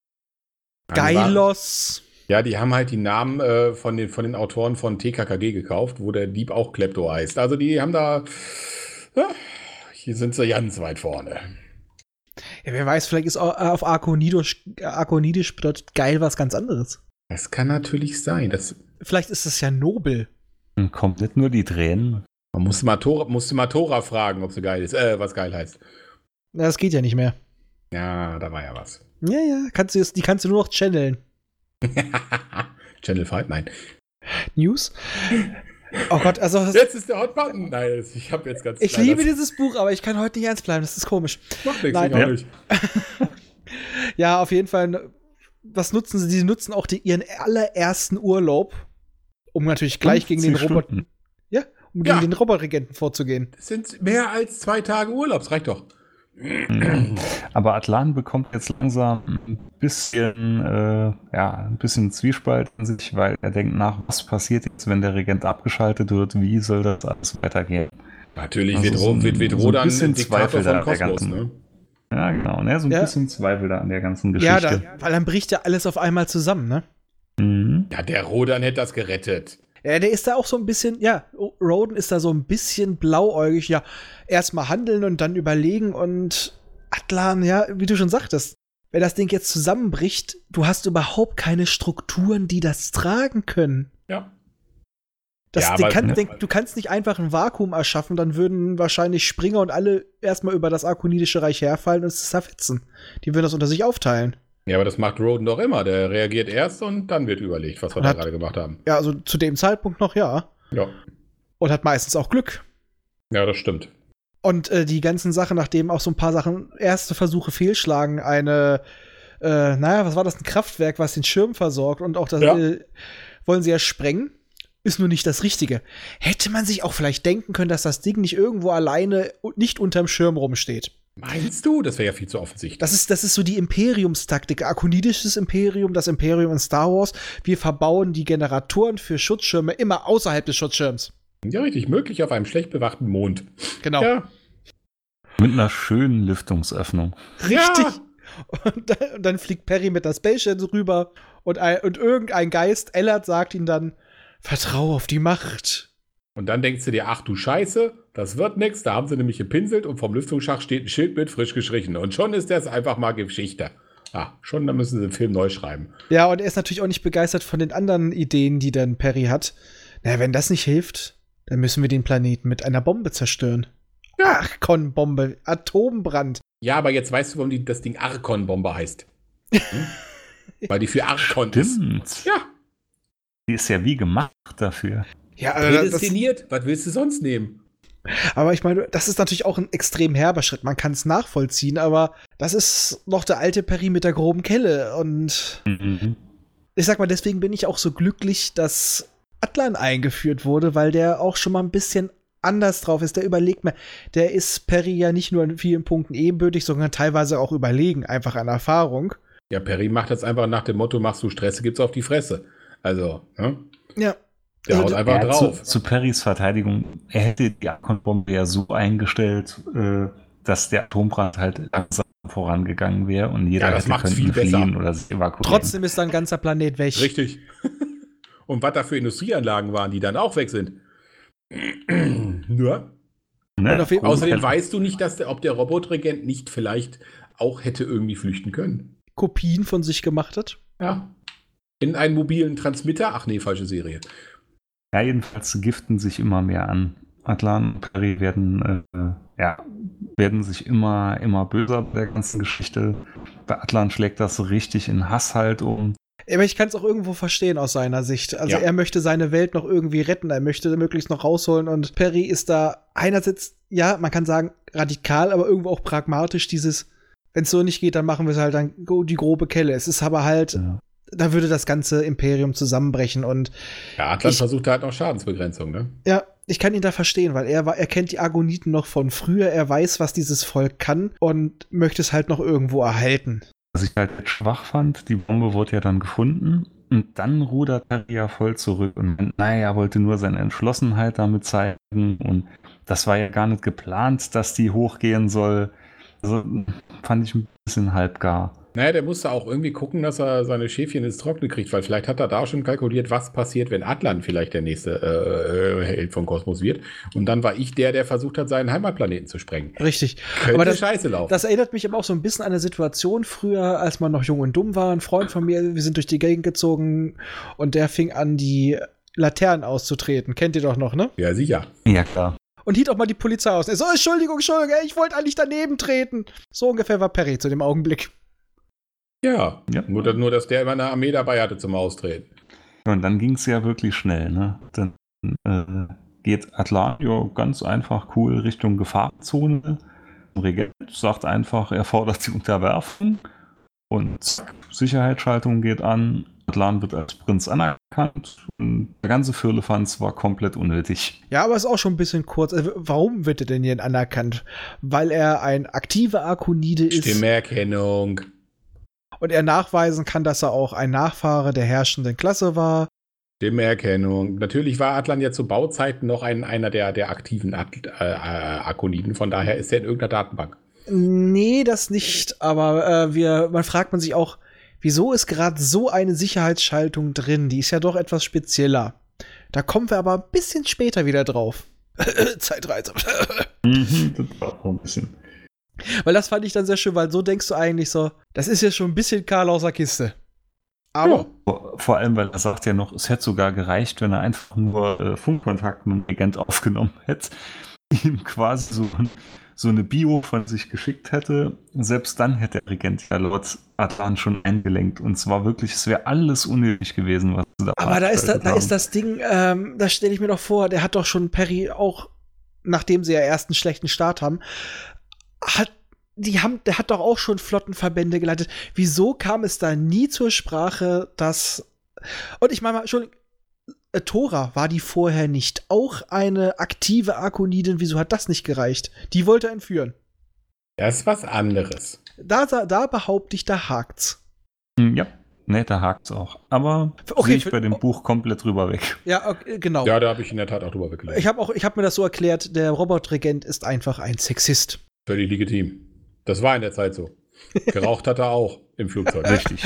Geilos. Ja, die haben halt die Namen äh, von, den, von den Autoren von T K K G gekauft, wo der Dieb auch Klepto heißt. Also die haben da, ja, hier sind sie ganz weit vorne. Ja, wer weiß, vielleicht ist auf Arkonidisch, Arkonidisch bedeutet geil was ganz anderes. Das kann natürlich sein. Das, Vielleicht ist es ja nobel. Und kommt nicht nur die Tränen. man musste mal, Tora, musste mal Tora fragen, ob sie geil ist, äh, was geil heißt. Na, das geht ja nicht mehr. Ja, da war ja was. Ja, ja, kannst du jetzt, die kannst du nur noch channeln. Channel fünf, nein. News? Oh Gott, also Jetzt ist der Hot Button. Nein, ich habe jetzt ganz ich klein- liebe dieses Buch, aber ich kann heute nicht ernst bleiben, das ist komisch. Macht nichts, Nein. ich auch Ja. nicht. Ja, auf jeden Fall, was nutzen sie? Sie nutzen auch die, ihren allerersten Urlaub, um natürlich gleich gegen den fünfzig Roboter, Stunden. ja, um gegen Ja. den Roboterregenten vorzugehen. Das sind mehr als zwei Tage Urlaub, das reicht doch. Aber Atlan bekommt jetzt langsam ein bisschen, äh, ja, ein bisschen Zwiespalt in sich, weil er denkt nach, was passiert jetzt, wenn der Regent abgeschaltet wird, wie soll das alles weitergehen? Natürlich Also wird, so Ro- ein- wird, wird so ein Rodan bisschen Diktator Zweifel da von der Kosmos, ganzen- ne? Ja, genau, ne, so ein Ja. bisschen Zweifel da an der ganzen Ja, Geschichte. da, weil dann bricht ja alles auf einmal zusammen, ne? Mhm. Ja, der Rodan hätte das gerettet. Ja, der ist da auch so ein bisschen, ja, Roden ist da so ein bisschen blauäugig, ja, erstmal handeln und dann überlegen und Atlan, ja, wie du schon sagtest, wenn das Ding jetzt zusammenbricht, du hast überhaupt keine Strukturen, die das tragen können. Ja. Das, Ja, den aber- kann, den, du kannst nicht einfach ein Vakuum erschaffen, dann würden wahrscheinlich Springer und alle erstmal über das Arkonidische Reich herfallen und es zerfetzen. Die würden das unter sich aufteilen. Ja, aber das macht Rodan doch immer. Der reagiert erst und dann wird überlegt, was wir Und da hat- gerade gemacht haben. Ja, also zu dem Zeitpunkt noch ja. Ja, Und hat meistens auch Glück. ja, das stimmt. Und äh, die ganzen Sachen, nachdem auch so ein paar Sachen, erste Versuche fehlschlagen, eine, äh, naja, was war das, ein Kraftwerk, was den Schirm versorgt und auch das Ja. äh, wollen sie ja sprengen, ist nur nicht das Richtige. Hätte man sich auch vielleicht denken können, dass das Ding nicht irgendwo alleine und nicht unterm Schirm rumsteht. Meinst du? Das wäre ja viel zu offensichtlich. Das ist, das ist so die Imperiumstaktik, arkonidisches Imperium, das Imperium in Star Wars. Wir verbauen die Generatoren für Schutzschirme immer außerhalb des Schutzschirms. Ja, richtig. Möglich auf einem schlecht bewachten Mond. Genau. Ja. Mit einer schönen Lüftungsöffnung. Richtig. Ja. Und, dann, und dann fliegt Perry mit der Space Shuttle rüber und, ein, und irgendein Geist, Ellard, sagt ihm dann, vertrau auf die Macht. Und dann denkst du dir, ach du Scheiße, das wird nix. Da haben sie nämlich gepinselt und vom Lüftungsschacht steht ein Schild mit frisch gestrichen. Und schon ist das einfach mal Geschichte. Ah, schon, dann müssen sie den Film neu schreiben. Ja, und er ist natürlich auch nicht begeistert von den anderen Ideen, die dann Perry hat. Na, wenn das nicht hilft, dann müssen wir den Planeten mit einer Bombe zerstören. Ja. Ach, Con-Bombe, Atombrand. Ja, aber jetzt weißt du, warum die, das Ding Arkon-Bombe heißt. Hm? Weil die für Arkon ist. Stimmt. Ja, Die ist ja wie gemacht dafür. Ja, also das, prädestiniert. Was willst du sonst nehmen? aber ich meine, das ist natürlich auch ein extrem herber Schritt. Man kann es nachvollziehen, aber das ist noch der alte Perry mit der groben Kelle. Und Mhm. ich sag mal, deswegen bin ich auch so glücklich, dass Atlan eingeführt wurde, weil der auch schon mal ein bisschen anders drauf ist, der überlegt mehr. Der ist Perry ja nicht nur in vielen Punkten ebenbürtig, sondern teilweise auch überlegen, einfach an Erfahrung. Ja, Perry macht das einfach nach dem Motto, machst du Stress, gibt's auf die Fresse. Also, ne? Ja. Der Also, haut einfach Ja, drauf. zu, zu Perrys Verteidigung, er hätte die Archon-Bombe ja so eingestellt, äh, dass der Atombrand halt langsam vorangegangen wäre und jeder Ja, das hätte macht's können viel besser. fliehen oder sich evakuieren. Trotzdem ist da ein ganzer Planet weg. Richtig. Und was da für Industrieanlagen waren, die dann auch weg sind. Ja. Ne? Und auf jeden- Außerdem weißt du nicht, dass der, ob der Robotregent nicht vielleicht auch hätte irgendwie flüchten können. Kopien von sich gemacht hat. Ja. In einen mobilen Transmitter? Ach nee, falsche Serie. Ja, jedenfalls giften sich immer mehr an. Atlan und Perry werden, äh, ja, werden sich immer, immer böser bei der ganzen Geschichte. Bei Atlan schlägt das so richtig in Hass halt um. Aber ich kann es auch irgendwo verstehen aus seiner Sicht. Also Ja. er möchte seine Welt noch irgendwie retten, er möchte möglichst noch rausholen und Perry ist da einerseits, ja, man kann sagen, radikal, aber irgendwo auch pragmatisch dieses, wenn es so nicht geht, dann machen wir es halt dann die grobe Kelle. Es ist aber halt, Ja. da würde das ganze Imperium zusammenbrechen und Ja, Atlas Ich- versucht halt noch Schadensbegrenzung, ne? ja, ich kann ihn da verstehen, weil er, war- er kennt die Argoniten noch von früher, er weiß, was dieses Volk kann und möchte es halt noch irgendwo erhalten. Was ich halt schwach fand, die Bombe wurde ja dann gefunden und dann rudert Perry ja voll zurück und meint, naja, er wollte nur seine Entschlossenheit damit zeigen und das war ja gar nicht geplant, dass die hochgehen soll. Also fand ich ein bisschen halbgar. Naja, der musste auch irgendwie gucken, dass er seine Schäfchen ins Trockene kriegt, weil vielleicht hat er da schon kalkuliert, was passiert, wenn Atlan vielleicht der nächste äh, Held von Kosmos wird. Und dann war ich der, der versucht hat, seinen Heimatplaneten zu sprengen. Richtig. Könnte Aber das, scheiße laufen. das erinnert mich aber auch so ein bisschen an eine Situation früher, als man noch jung und dumm war. Ein Freund von mir, wir sind durch die Gegend gezogen und der fing an, die Laternen auszutreten. Kennt ihr doch noch, ne? Ja, sicher. Ja, klar. Und hielt auch mal die Polizei aus. Er so, Entschuldigung, Entschuldigung, ey, ich wollte eigentlich daneben treten. So ungefähr war Perry zu dem Augenblick. Ja, Ja. Nur, dass- nur, dass der immer eine Armee dabei hatte zum Austreten. Und dann ging es ja wirklich schnell, ne? Dann äh, geht Atlanio ganz einfach cool Richtung Gefahrenzone. Der Regent sagt einfach, er fordert die Unterwerfung und zack, Sicherheitsschaltung geht an. Atlan wird als Prinz anerkannt und der ganze Firlefanz war komplett unnötig. Ja, aber ist auch schon ein bisschen kurz. Also, warum wird er denn hier anerkannt? Weil er ein aktiver Arkonide ist Stimmerkennung. und er nachweisen kann, dass er auch ein Nachfahre der herrschenden Klasse war. Stimmerkennung. Natürlich war Atlan ja zu Bauzeiten noch ein, einer der, der aktiven At äh, Arkoniden, von daher ist er in irgendeiner Datenbank. Nee, das nicht, aber äh, wir, man fragt man sich auch, wieso ist gerade so eine Sicherheitsschaltung drin? Die ist ja doch etwas spezieller. Da kommen wir aber ein bisschen später wieder drauf. Zeitreise. Mhm, das war auch ein bisschen. Weil das fand ich dann sehr schön, weil so denkst du eigentlich so, das ist ja schon ein bisschen Karl aus der Kiste. Aber Ja. Vor, vor allem, weil er sagt ja noch, es hätte sogar gereicht, wenn er einfach nur äh, Funkkontakt mit dem Regent aufgenommen hätte, ihm quasi so, so eine Bio von sich geschickt hätte. Selbst dann hätte der Regent ja laut Atlan schon eingelenkt. Und zwar wirklich, es wäre alles unnötig gewesen, was sie da Aber da ist, da, veranstaltet da haben. ist das Ding, ähm, da stelle ich mir doch vor, der hat doch schon Perry auch, nachdem sie ja erst einen schlechten Start haben, hat, die haben, der hat doch auch schon Flottenverbände geleitet. Wieso kam es da nie zur Sprache, dass, und ich meine mal, Entschuldigung, äh, Tora, war die vorher nicht auch eine aktive Arkonidin? Wieso hat das nicht gereicht? Die wollte entführen. Das ist was anderes. Da, da, da behaupte ich, da hakt's. Hm, ja, ne, da hakt's auch. Aber Okay, sehe ich für- bei dem Buch komplett drüber weg. Ja, okay, genau. Ja, da habe ich in der Tat auch drüber weggelegt. Ich habe auch, ich habe mir das so erklärt, der Robotregent ist einfach ein Sexist. Völlig legitim. Das war in der Zeit so. Geraucht hat er auch im Flugzeug. Richtig.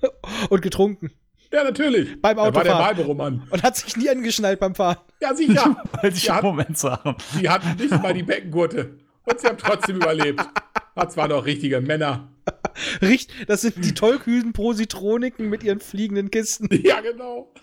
Und getrunken. Ja, natürlich. Beim Er war der Autofahren. Marlboro-Mann. Und hat sich nie angeschnallt beim Fahren. Ja, sicher. Wollte ich Ja. im Moment sagen. Die hatten nicht mal die Beckengurte. Und sie haben trotzdem überlebt. Das waren doch richtige Männer. Richt, das sind die tollkühnen Positroniken mit ihren fliegenden Kisten. Ja, genau.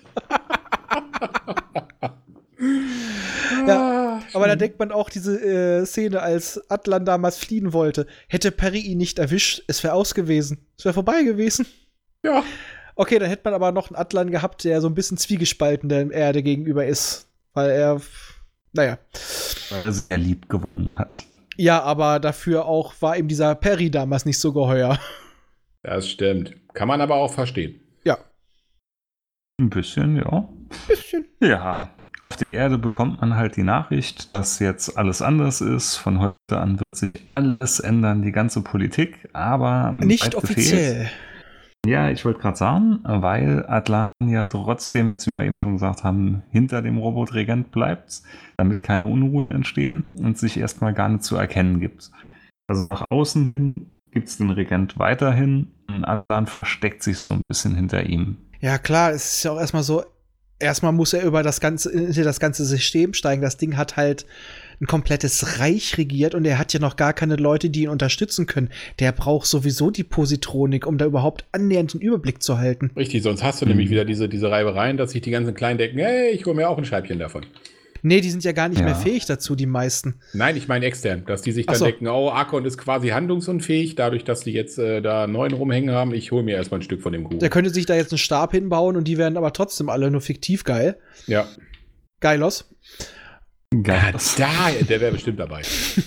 Ja, Ah, aber da schön. denkt man auch diese äh, Szene, als Atlan damals fliehen wollte. Hätte Perry ihn nicht erwischt, es wäre aus gewesen. Es wäre vorbei gewesen. Ja. Okay, dann hätte man aber noch einen Atlan gehabt, der so ein bisschen zwiegespalten der Erde gegenüber ist. Weil er, naja. Weil er sehr lieb gewonnen hat. Ja, aber dafür auch war ihm dieser Perry damals nicht so geheuer. Das stimmt. Kann man aber auch verstehen. Ja. Ein bisschen, ja. Bisschen. Ja. auf der Erde bekommt man halt die Nachricht, dass jetzt alles anders ist. Von heute an wird sich alles ändern, die ganze Politik, aber Nicht offiziell. Ja, ich wollte gerade sagen, weil Atlan ja trotzdem, wie wir eben schon gesagt haben, hinter dem Robotregent bleibt, damit keine Unruhe entsteht und sich erstmal gar nicht zu erkennen gibt. Also nach außen hin gibt es den Regent weiterhin und Atlan versteckt sich so ein bisschen hinter ihm. Ja klar, es ist ja auch erstmal so, erstmal muss er über das ganze, hinter das ganze System steigen. Das Ding hat halt ein komplettes Reich regiert und er hat ja noch gar keine Leute, die ihn unterstützen können. Der braucht sowieso die Positronik, um da überhaupt annähernd den Überblick zu halten. Richtig, sonst hast du Mhm. nämlich wieder diese, diese Reibereien, dass sich die ganzen Kleinen denken, hey, ich hole mir auch ein Scheibchen davon. Nee, die sind ja gar nicht Ja. mehr fähig dazu, die meisten. Nein, ich meine extern, dass die sich Ach dann so. denken, oh, Arkon ist quasi handlungsunfähig, dadurch, dass die jetzt äh, da neun rumhängen haben, ich hole mir erstmal ein Stück von dem Kuchen. Der könnte sich da jetzt einen Stab hinbauen und die werden aber trotzdem alle nur fiktiv geil. Ja. Geilos. Geil. Da, der wäre bestimmt dabei.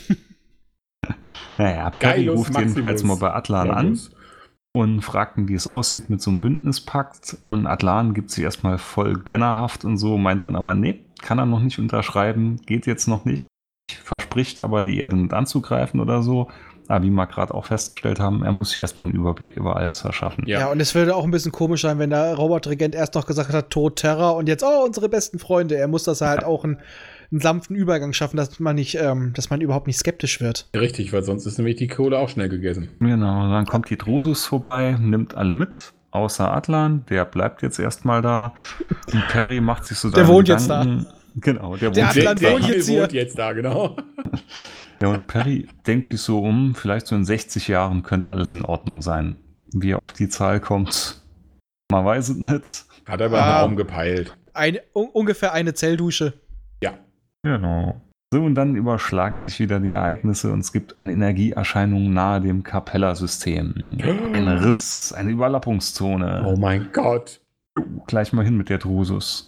Naja, Perry Geilus ruft Maximus. jedenfalls mal bei Atlan an Longus. und fragt ihn, wie es aussieht mit so einem Bündnispakt. Und Atlan gibt sich erstmal voll gönnerhaft und so, meint dann aber, nee, kann er noch nicht unterschreiben, geht jetzt noch nicht. Verspricht aber, die Erde anzugreifen oder so. Aber wie wir gerade auch festgestellt haben, er muss sich erstmal einen Überblick über alles verschaffen. Ja. Ja. und es würde auch ein bisschen komisch sein, wenn der Robotregent erst noch gesagt hat, Tod, Terror und jetzt, oh, unsere besten Freunde. Er muss das halt auch einen, einen sanften Übergang schaffen, dass man nicht, ähm, dass man überhaupt nicht skeptisch wird. Richtig, weil sonst ist nämlich die Kohle auch schnell gegessen. Genau, dann kommt die Drusus vorbei, nimmt alle mit, außer Atlan, der bleibt jetzt erstmal da. Und Perry macht sich so Der seine wohnt jetzt Gedanken. Genau, der, Der wohnt Atlan jetzt da. wohnt jetzt hier. wohnt jetzt da, genau. Ja, und Perry denkt sich so um, vielleicht so in sechzig Jahren könnte alles in Ordnung sein. Wie er auf die Zahl kommt, man weiß es nicht. Hat er aber Ah. einen Raum gepeilt. Eine, un ungefähr eine Zelldusche. Ja. Genau. So, und dann überschlagen sich wieder die Ereignisse und es gibt eine Energieerscheinung nahe dem Capella-System. Ein Riss, eine Überlappungszone. Oh mein Gott. Gleich mal hin mit der Drusus.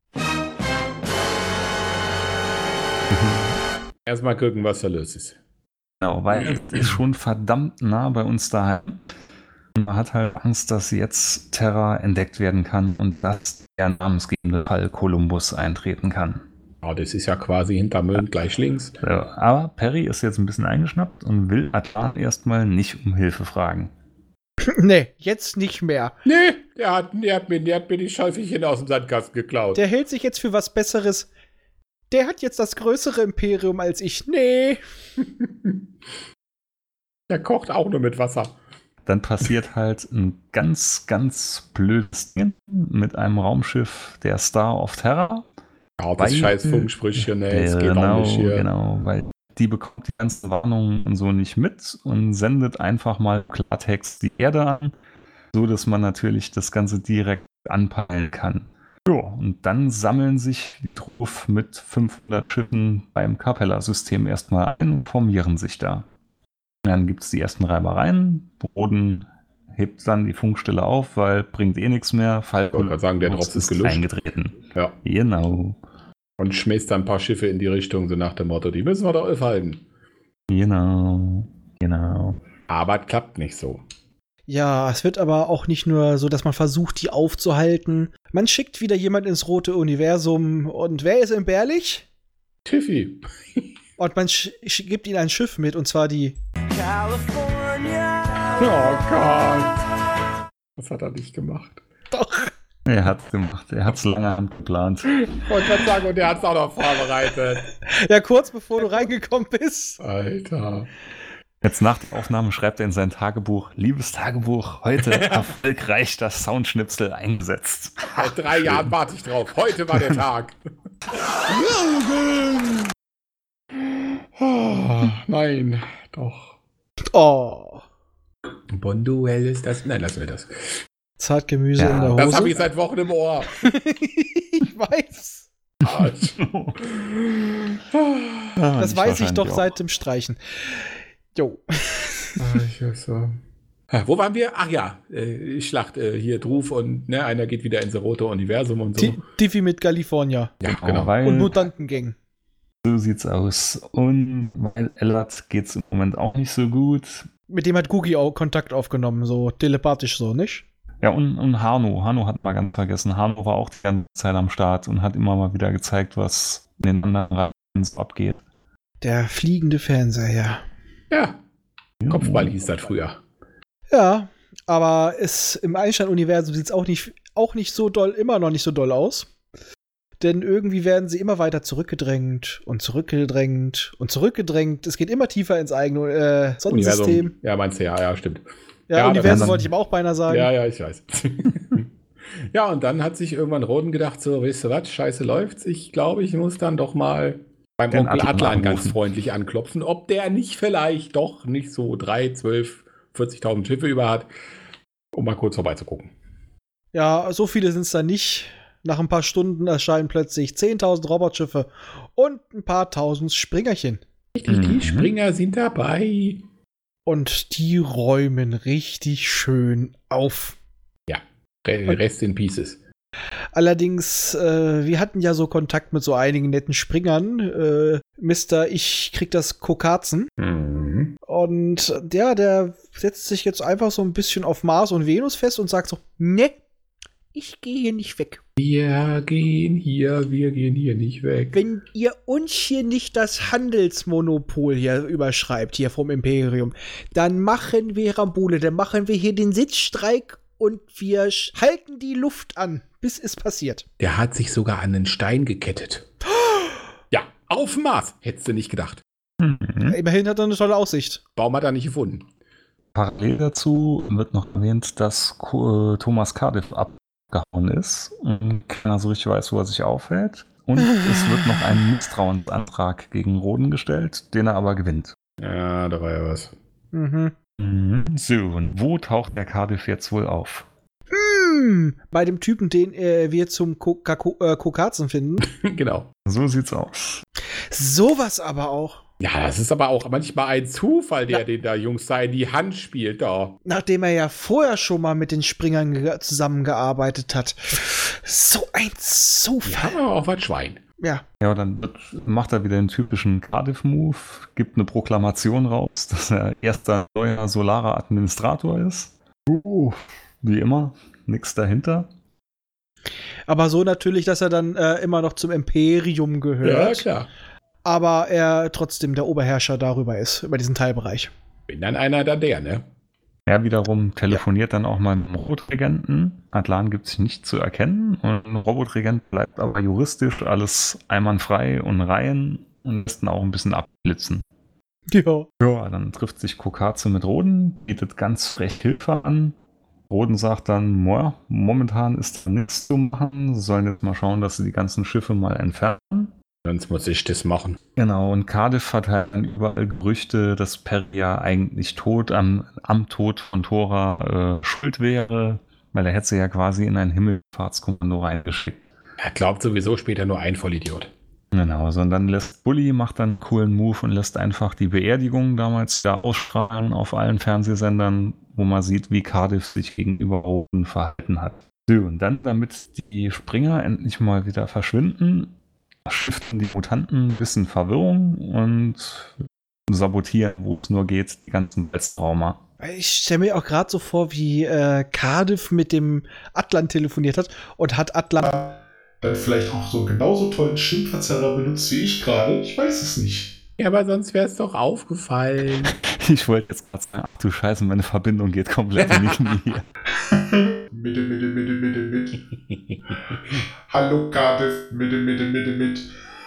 Erstmal gucken, was da los ist. Genau, weil es ist schon verdammt nah bei uns daheim. Und man hat halt Angst, dass jetzt Terra entdeckt werden kann und dass der namensgebende Fall Kolumbus eintreten kann. Oh, das ist ja quasi hinter Mölln gleich links. So, aber Perry ist jetzt ein bisschen eingeschnappt und will Atlan erstmal nicht um Hilfe fragen. Nee, jetzt nicht mehr. Nee, der hat, der hat, mir, der hat mir die Schäufelchen aus dem Sandkasten geklaut. Der hält sich jetzt für was Besseres. Der hat jetzt das größere Imperium als ich. Nee. Der kocht auch nur mit Wasser. Dann passiert halt ein ganz, ganz blödes Ding mit einem Raumschiff der Star of Terra. Ja, das Weil- scheiß Funksprüchchen, ey, es geht genau, auch nicht hier. genau, weil die bekommt die ganze Warnung und so nicht mit und sendet einfach mal Klartext die Erde an, so dass man natürlich das Ganze direkt anpeilen kann. Ja, und dann sammeln sich die Trupp mit fünfhundert Schiffen beim Capella-System erstmal ein und formieren sich da. Dann gibt es die ersten Reibereien. Boden hebt dann die Funkstille auf, weil bringt eh nichts mehr. Fall Ich wollte gerade sagen, der Drops ist geluscht. eingetreten. Ja. Genau. Und schmeißt dann ein paar Schiffe in die Richtung, so nach dem Motto, die müssen wir doch aufhalten. Genau. Genau. Aber es klappt nicht so. Ja, es wird aber auch nicht nur so, dass man versucht, die aufzuhalten. Man schickt wieder jemand ins rote Universum. Und wer ist entbehrlich? Tiffy. Und man sch sch gibt ihnen ein Schiff mit, und zwar die. Oh Gott. Was hat er nicht gemacht? Doch. Er hat's gemacht. Er hat's lange geplant. Ich wollte gerade sagen, und der hat es auch noch vorbereitet. Ja, kurz bevor du reingekommen bist. Alter. Jetzt nach der Aufnahme schreibt er in sein Tagebuch: Liebes Tagebuch, heute erfolgreich das Soundschnipsel eingesetzt. Seit drei Jahren warte ich drauf. Heute war der Tag. Oh, nein, doch. Oh. Bonduell ist das. Nein, lassen wir das. Zartgemüse Ja, in der Hose. Das habe ich seit Wochen im Ohr. Ich weiß. Arsch. Das Ich weiß ich wahrscheinlich doch auch. seit dem Streichen. Jo. Ah, ich weiß so. Ah, wo waren wir? Ach ja, äh, Schlacht äh, hier, Druf und ne, einer geht wieder ins rote Universum und so. Ti- Tiffy mit California. Ja, Genau, genau. weil Und Mutantengang. so sieht's aus. Und weil Ellard geht's im Moment auch nicht so gut. Mit dem hat Googie auch Kontakt aufgenommen, so telepathisch so, nicht? Ja, und, und Hano. Hano hat man ganz vergessen. Hano war auch die ganze Zeit am Start und hat immer mal wieder gezeigt, was in den anderen Reihen so abgeht. Der fliegende Fernseher. Ja, Kopfball hieß das früher. Ja, aber es, im Einstein-Universum sieht es auch nicht, auch nicht so doll, immer noch nicht so doll aus. Denn irgendwie werden sie immer weiter zurückgedrängt und zurückgedrängt und zurückgedrängt. Es geht immer tiefer ins eigene äh, Sonnensystem. Universum. Ja, meinst du, ja, ja, stimmt. Ja, Ja, Universum dann- wollte ich aber auch beinahe sagen. Ja, ja, ich weiß. Ja, und dann hat sich irgendwann Roden gedacht, so, weißt du was, scheiße läuft's. Ich glaube, ich muss dann doch mal beim Den Onkel Atlan Atlan ganz anrufen. freundlich anklopfen, ob der nicht vielleicht doch nicht so drei, zwölf, vierzigtausend Schiffe über hat, um mal kurz vorbeizugucken. Ja, so viele sind es da nicht. Nach ein paar Stunden erscheinen plötzlich zehntausend Robotschiffe und ein paar tausend Springerchen. Richtig, die Mhm. Springer sind dabei. Und die räumen richtig schön auf. Re- Rest in Pieces. Allerdings, äh, wir hatten ja so Kontakt mit so einigen netten Springern. Äh, Mister Ich krieg das Kokazen. Mhm. Und ja, der setzt sich jetzt einfach so ein bisschen auf Mars und Venus fest und sagt so, ne, ich gehe hier nicht weg. Wir gehen hier, wir gehen hier nicht weg. Wenn ihr uns hier nicht das Handelsmonopol hier überschreibt, hier vom Imperium, dann machen wir Rambule, dann machen wir hier den Sitzstreik und wir sch- halten die Luft an, bis es passiert. Der hat sich sogar an einen Stein gekettet. Ja, auf dem Mars. Hättest du nicht gedacht. Mhm. Immerhin hat er eine tolle Aussicht. Baum hat er nicht gefunden. Parallel dazu wird noch erwähnt, dass Ko- äh, Thomas Cardiff abgehauen ist und keiner so richtig weiß, wo er sich aufhält. Und es wird noch ein Misstrauensantrag gegen Roden gestellt, den er aber gewinnt. Ja, da war ja was. Mhm. Mhm. So, und wo taucht der Cardiff jetzt wohl auf? Hm, bei dem Typen, den äh, wir zum Ko Kako äh, Kokazen finden. Genau. So sieht's aus. Sowas aber auch. Ja, das ist aber auch manchmal ein Zufall, der Ja. den da Jungs da in die Hand spielt. Da. Nachdem er ja vorher schon mal mit den Springern ge- zusammengearbeitet hat. So ein Die Zufall. haben aber auch was Schwein. Ja. Ja, dann wird, macht er wieder den typischen Cardiff-Move, gibt eine Proklamation raus, dass er erster neuer solarer Administrator ist. Uh, wie immer, nix dahinter. Aber so natürlich, dass er dann äh, immer noch zum Imperium gehört. klar. Aber er trotzdem der Oberherrscher darüber ist, über diesen Teilbereich. Bin dann einer dann der, ne? Er wiederum telefoniert dann auch mal mit dem Robotregenten. Atlan gibt sich nicht zu erkennen und ein Robotregent bleibt aber juristisch alles einwandfrei und rein und lässt ihn auch ein bisschen abblitzen. Ja. Ja, dann trifft sich Kokaze mit Roden, bietet ganz frech Hilfe an. Roden sagt dann, "Moa, momentan ist da nichts zu machen, sie sollen jetzt mal schauen, dass sie die ganzen Schiffe mal entfernen." Sonst muss ich das machen. Genau, und Cardiff hat halt dann überall Gerüchte, dass Peria eigentlich tot am, am Tod von Thora äh, schuld wäre, weil er hätte sie ja quasi in ein Himmelfahrtskommando reingeschickt. Er glaubt sowieso später nur ein Vollidiot. Genau, so und dann lässt Bully, macht dann einen coolen Move und lässt einfach die Beerdigung damals da ausstrahlen auf allen Fernsehsendern, wo man sieht, wie Cardiff sich gegenüber Roden verhalten hat. So, und dann, damit die Springer endlich mal wieder verschwinden, stiften die Mutanten ein bisschen Verwirrung und sabotieren, wo es nur geht, die ganzen Westtraumer. Ich stelle mir auch gerade so vor, wie äh, Cardiff mit dem Atlan telefoniert hat und hat Atlan Dann vielleicht auch so genauso tollen Stimmverzerrer benutzt wie ich gerade. Ich weiß es nicht. Ja, aber sonst wäre es doch aufgefallen. Ich wollte jetzt gerade sagen, ach du Scheiße, meine Verbindung geht komplett in die Knie hier. Mitte, Mitte, Mitte, Mitte, Mitte. Hallo Cardiff, Mitte, Mitte, Mitte, Mitte.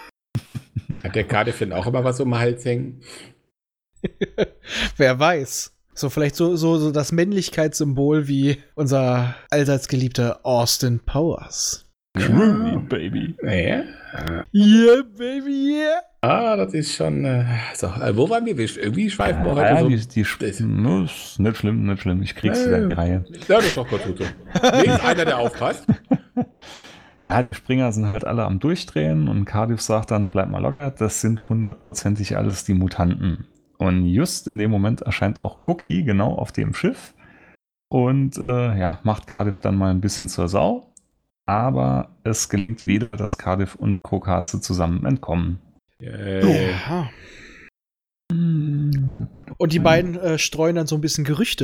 Hat der Cardiff denn auch immer was um den Hals hängen? Wer weiß. So vielleicht so, so, so das Männlichkeitssymbol wie unser allseits geliebter Austin Powers. Groovy, baby. Naja. Yeah, baby, yeah. Ah, das ist schon. Äh, so, äh, wo waren wir? wir? Irgendwie schweifen wir heute Ja, so. die, die Sp- no, ist nicht schlimm, nicht schlimm. Ich krieg's wieder in die Reihe. Ja, das ist doch gut so. Wenigstens einer, der aufpasst. Ja, die Springer sind halt alle am Durchdrehen und Cardiff sagt dann, bleib mal locker, das sind hundertprozentig alles die Mutanten. Und just in dem Moment erscheint auch Cookie genau auf dem Schiff und äh, ja, macht Cardiff dann mal ein bisschen zur Sau. Aber es gelingt wieder, dass Cardiff und Kokaze zusammen entkommen. Äh, Aha. Und die beiden äh, streuen dann so ein bisschen Gerüchte.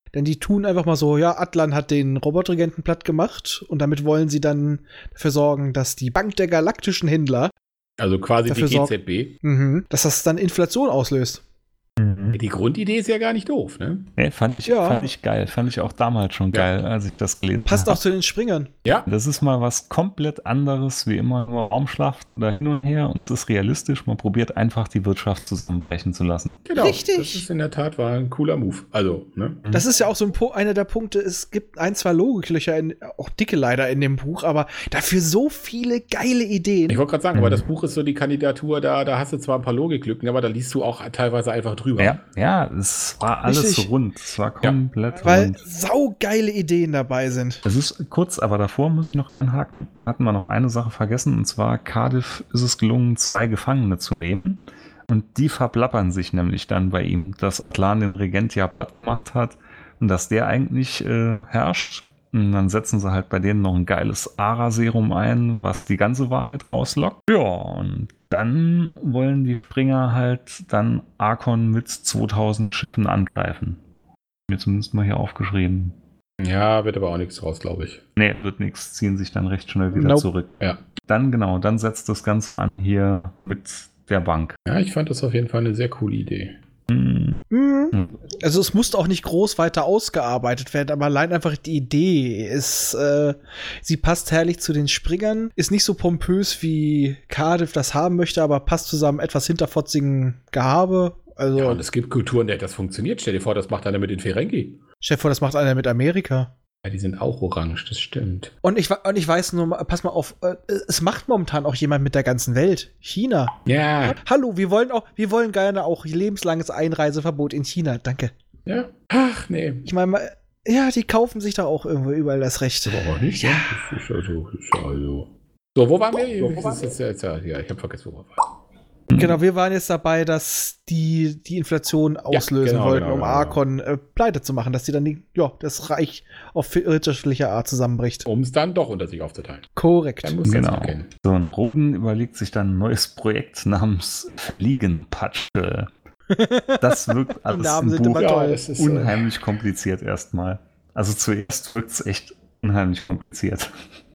Denn die tun einfach mal so, ja, Atlan hat den Robotregenten platt gemacht und damit wollen sie dann dafür sorgen, dass die Bank der galaktischen Händler, Also quasi die Dafür sorgt- G Z B. mhm, dass das dann Inflation auslöst. Mhm. Die Grundidee ist ja gar nicht doof, ne? Nee, fand, ich, Ja. fand ich geil. Fand ich auch damals schon Ja. geil, als ich das gelesen Passt habe. auch zu den Springern. Ja. Das ist mal was komplett anderes, wie immer nur Raumschlacht oder hin und her. Und das ist realistisch. Man probiert einfach die Wirtschaft zusammenbrechen zu lassen. Genau. Richtig. Das ist in der Tat war ein cooler Move. Also, ne? Das ist ja auch so ein po- einer der Punkte, es gibt ein, zwei Logiklöcher, in, auch dicke leider in dem Buch, aber dafür so viele geile Ideen. Ich wollte gerade sagen, Mhm. aber das Buch ist so die Kandidatur, da, da hast du zwar ein paar Logiklücken, aber da liest du auch teilweise einfach drüber. Ja, ja, es war alles Richtig. so rund. Es war komplett Weil rund. saugeile Ideen dabei sind. Es ist kurz, aber davor muss ich noch anhaken. Hatten wir noch eine Sache vergessen, und zwar Cardiff ist es gelungen, zwei Gefangene zu nehmen. Und die verplappern sich nämlich dann bei ihm, dass Atlan den Regent ja platt gemacht hat und dass der eigentlich äh, herrscht. Und dann setzen sie halt bei denen noch ein geiles Ara-Serum ein, was die ganze Wahrheit rauslockt. Ja, und dann wollen die Springer halt dann Arkon mit zweitausend Schiffen angreifen. Mir zumindest mal hier aufgeschrieben. Ja, wird aber auch nichts draus, glaube ich. Nee, wird nichts, ziehen sich dann recht schnell wieder Nope. zurück. Ja. Dann genau, dann setzt das Ganze an hier mit der Bank. Ja, ich fand das auf jeden Fall eine sehr coole Idee. Hm, Mhm. Also es musste auch nicht groß weiter ausgearbeitet werden, aber allein einfach die Idee ist, äh, sie passt herrlich zu den Springern, ist nicht so pompös wie Cardiff das haben möchte, aber passt zu seinem etwas hinterfotzigen Gehabe. Also, Ja, und es gibt Kulturen, der das funktioniert. Stell dir vor, das macht einer mit den Ferengi. Chef, das macht einer mit Amerika. Ja, die sind auch orange, das stimmt. Und ich, wa- und ich weiß nur, mal- pass mal auf, äh, es macht momentan auch jemand mit der ganzen Welt. China. Ja, Hallo, wir wollen auch, wir wollen gerne auch lebenslanges Einreiseverbot in China. Danke. ja. Ach, nee. Ich meine, mal, ja, die kaufen sich da auch irgendwo überall das Recht. Aber auch nicht, ja. Das ist also, das ist also. So, wo waren wir? Das ist jetzt, jetzt, ja, ich habe vergessen, wo wir waren. Genau, wir waren jetzt dabei, dass die die Inflation auslösen genau, wollten, genau, um genau. Arkon äh, pleite zu machen, dass die dann die, ja, das Reich auf wirtschaftlicher Art zusammenbricht. Um es dann doch unter sich aufzuteilen. Korrekt. Dann muss Genau. das erkennen. So, und Roden überlegt sich dann ein neues Projekt namens Fliegenpatsche. Das wirkt alles Namen im sind Buch immer Ja, toll. das ist, äh, unheimlich kompliziert erstmal. Also zuerst wirkt es echt unheimlich kompliziert.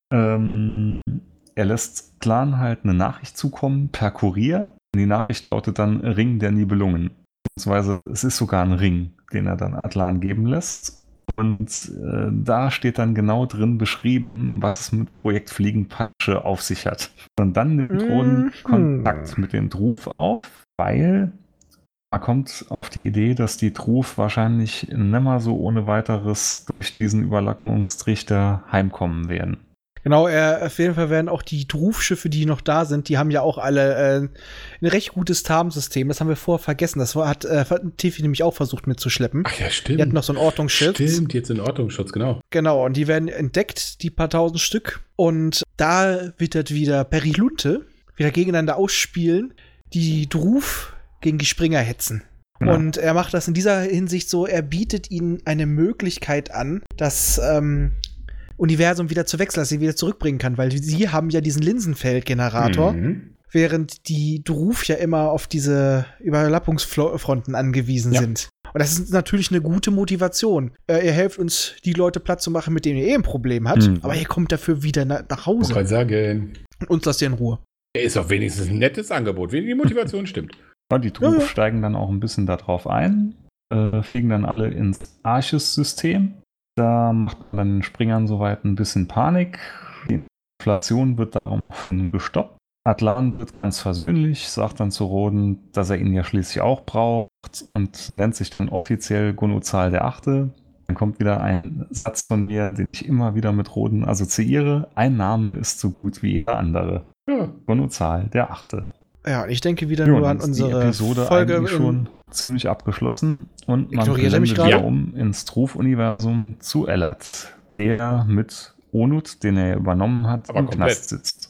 Ähm, er lässt Clan halt eine Nachricht zukommen per Kurier. Die Nachricht lautet dann Ring der Nibelungen. Beziehungsweise es ist sogar ein Ring, den er dann Atlan geben lässt. Und äh, da steht dann genau drin beschrieben, was es mit Projekt Fliegenpatsche auf sich hat. Und dann nimmt Roden Mhm. Kontakt mit dem Druf auf, weil man kommt auf die Idee, dass die Druf wahrscheinlich nimmer so ohne weiteres durch diesen Überlappungstrichter heimkommen werden. Genau, er, auf jeden Fall werden auch die Drufschiffe, die noch da sind, die haben ja auch alle äh, ein recht gutes Tarnsystem. Das haben wir vorher vergessen. Das war, hat äh, Tiffy nämlich auch versucht mitzuschleppen. Ach ja, stimmt. Die hatten noch so ein Ortungsschiff. Stimmt, jetzt in Ordnungsschutz, genau. Genau, und die werden entdeckt, die paar tausend Stück. Und da wittert wieder Perilunte wieder gegeneinander ausspielen, die Druf gegen die Springer hetzen. Ja. Und er macht das in dieser Hinsicht so, er bietet ihnen eine Möglichkeit an, das ähm, Universum wieder zu wechseln, dass sie wieder zurückbringen kann, weil sie haben ja diesen Linsenfeldgenerator, Mhm. während die Druf ja immer auf diese Überlappungsfronten angewiesen Ja. sind. Und das ist natürlich eine gute Motivation. Äh, ihr helft uns, die Leute platt zu machen, mit denen ihr eh ein Problem habt, Mhm. aber ihr kommt dafür wieder na nach Ich Hause kann sagen, und uns lasst ihr in Ruhe. er ist doch wenigstens ein nettes Angebot, wenn die Motivation stimmt. Ja, die Druf Ja, ja. steigen dann auch ein bisschen darauf ein, äh, fliegen dann alle ins Arches-System. Da macht man dann den Springern soweit ein bisschen Panik. Die Inflation wird daraufhin gestoppt. Atlan wird ganz versöhnlich, sagt dann zu Roden, dass er ihn ja schließlich auch braucht und nennt sich dann offiziell Gonozal der Achte. Dann kommt wieder ein Satz von mir, den ich immer wieder mit Roden assoziiere. Ein Name ist so gut wie jeder andere. Ja. Gonozal der Achte. Ja, und ich denke wieder Ja, nur und an dann ist die unsere Episode Folge eigentlich in- schon ziemlich abgeschlossen und man Ignoriert er mich blendet wieder gerade? um ins Truf-Universum zu Ellet, der mit Onut, den er übernommen hat, Aber im komplett. Knast sitzt.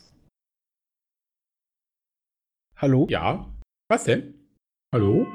Hallo? Ja. Was denn? Hallo?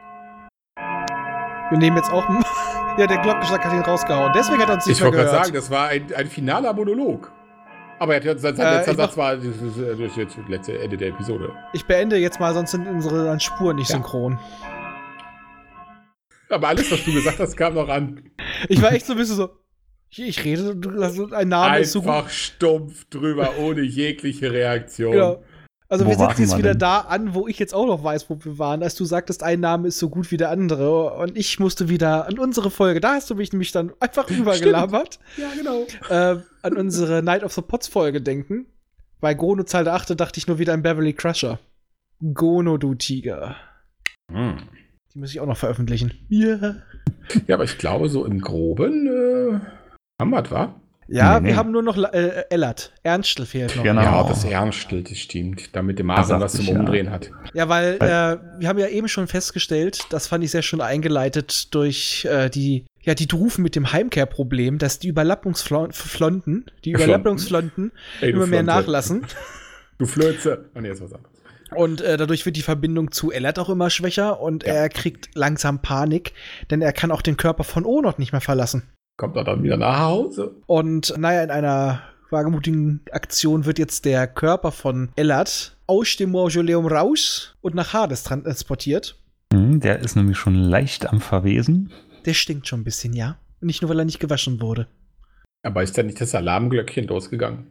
Wir nehmen jetzt auch. Ja, der Glockenschlag hat ihn rausgehauen. Deswegen hat er uns nicht Ich mehr wollte gerade gehört. sagen, das war ein, ein finaler Monolog. Aber er hat, sein, sein Äh, letzter ich Satz war das ist, das ist jetzt das letzte Ende der Episode. Ich beende jetzt mal, sonst sind unsere Spuren nicht Ja. synchron. Aber alles, was du gesagt hast, kam noch an. Ich war echt so ein bisschen so, ich, ich rede, du, ein Name ist so gut. Einfach stumpf drüber, ohne jegliche Reaktion. Genau. Also Wo wir waren setzen jetzt wir wieder denn? da an, wo ich jetzt auch noch weiß, wo wir waren, als du sagtest, ein Name ist so gut wie der andere. Und ich musste wieder an unsere Folge, da hast du mich nämlich dann einfach übergelabert, Ja, genau. äh, an unsere Night of the Pots Folge denken. Bei Gono Zahl der Achte dachte ich nur wieder an Beverly Crusher. Gono, du Tiger. Hm. Die muss ich auch noch veröffentlichen. Ja. Ja, aber ich glaube, so im Groben äh, haben wir es, wa? Ja, Nee, wir nee. haben nur noch äh, Ellert. Ernstl fehlt noch. Genau. Ja, das Ernstl, das stimmt. Damit der Marvin sagt was zum sich, ja. Umdrehen hat. Ja, weil äh, wir haben ja eben schon festgestellt, das fand ich sehr schön eingeleitet durch äh, die, ja, die Drufen mit dem Heimkehrproblem, dass die Überlappungsflonten, die Flonten? Überlappungsflonten Ey, du immer mehr Flonte. nachlassen. Du Flöze. Oh, nee, ist was anderes. Und äh, dadurch wird die Verbindung zu Ellert auch immer schwächer und Ja. er kriegt langsam Panik, denn er kann auch den Körper von Onod nicht mehr verlassen. Kommt er dann wieder nach Hause? Und naja, in einer wagemutigen Aktion wird jetzt der Körper von Ellert aus dem Mausoleum raus und nach Hades transportiert. Hm, der ist nämlich schon leicht am Verwesen. Der stinkt schon ein bisschen, ja. Und nicht nur, weil er nicht gewaschen wurde. Aber ist da nicht das Alarmglöckchen losgegangen?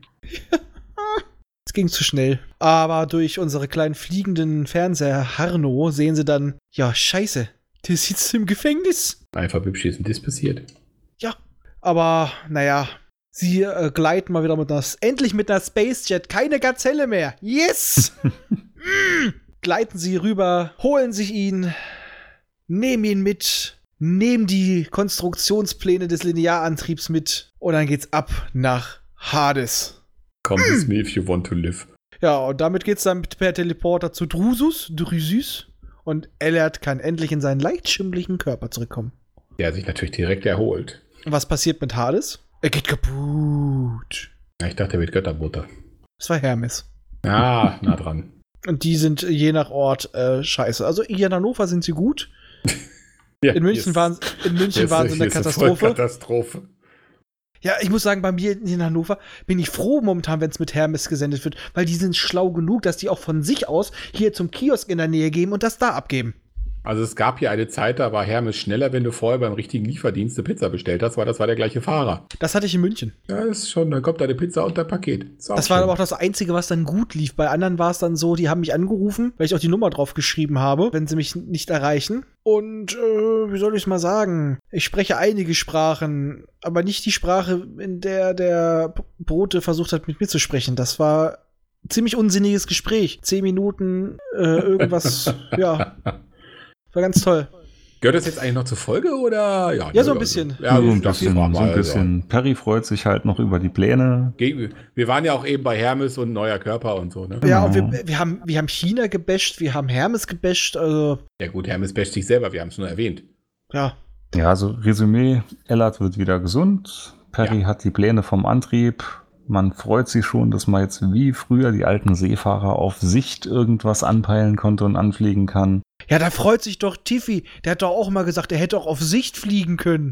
Es ging zu schnell. Aber durch unsere kleinen fliegenden Fernseher Harno sehen sie dann, ja, scheiße, der sitzt im Gefängnis. Einfach beim Schießen, das passiert. Ja, aber naja, sie äh, gleiten mal wieder mit einer, endlich mit einer Spacejet, keine Gazelle mehr. Yes! mm. Gleiten sie rüber, holen sich ihn, nehmen ihn mit, nehmen die Konstruktionspläne des Linearantriebs mit und dann geht's ab nach Hades. Come with me if you want to live. Ja, und damit geht's dann per Teleporter zu Drusus, Drusus und Ellert kann endlich in seinen leicht schimmligen Körper zurückkommen. Der sich natürlich direkt erholt. Und was passiert mit Hades? Er geht kaputt. Ja, ich dachte, er wird Götterbutter. Das war Hermes. Ah, nah dran. Und die sind je nach Ort äh, scheiße. Also hier in Hannover sind sie gut. Ja, In München waren in München waren sie eine Katastrophe. Katastrophe. Ja, ich muss sagen, bei mir in Hannover bin ich froh momentan, wenn es mit Hermes gesendet wird, weil die sind schlau genug, dass die auch von sich aus hier zum Kiosk in der Nähe gehen und das da abgeben. Also es gab hier eine Zeit, da war Hermes schneller, wenn du vorher beim richtigen Lieferdienst eine Pizza bestellt hast, weil das war der gleiche Fahrer. Das hatte ich in München. Ja, ist schon, dann kommt deine Pizza und dein Paket. Ist auch Das war schön. aber auch das Einzige, was dann gut lief. Bei anderen war es dann so, die haben mich angerufen, weil ich auch die Nummer drauf geschrieben habe, wenn sie mich nicht erreichen. Und, äh, wie soll ich es mal sagen? Ich spreche einige Sprachen, aber nicht die Sprache, in der der Brote versucht hat, mit mir zu sprechen. Das war ein ziemlich unsinniges Gespräch. Zehn Minuten, äh, irgendwas, ja. War ganz toll. Gehört das jetzt eigentlich noch zur Folge oder? Ja, Ja, so ne, ein bisschen. Also, ja, so ein das bisschen. war So ein mal, bisschen. Perry freut sich halt noch über die Pläne. Gegen- Wir waren ja auch eben bei Hermes und neuer Körper und so, ne? Ja, und Genau. wir, wir, haben, wir haben China gebasht, wir haben Hermes gebasht, also, Ja gut, Hermes basht sich selber, wir haben es nur erwähnt. ja. Ja, also Resümee, Ellert wird wieder gesund. Perry Ja. hat die Pläne vom Antrieb. Man freut sich schon, dass man jetzt wie früher die alten Seefahrer auf Sicht irgendwas anpeilen konnte und anfliegen kann. Ja, da freut sich doch Tiffy. Der hat doch auch mal gesagt, er hätte auch auf Sicht fliegen können.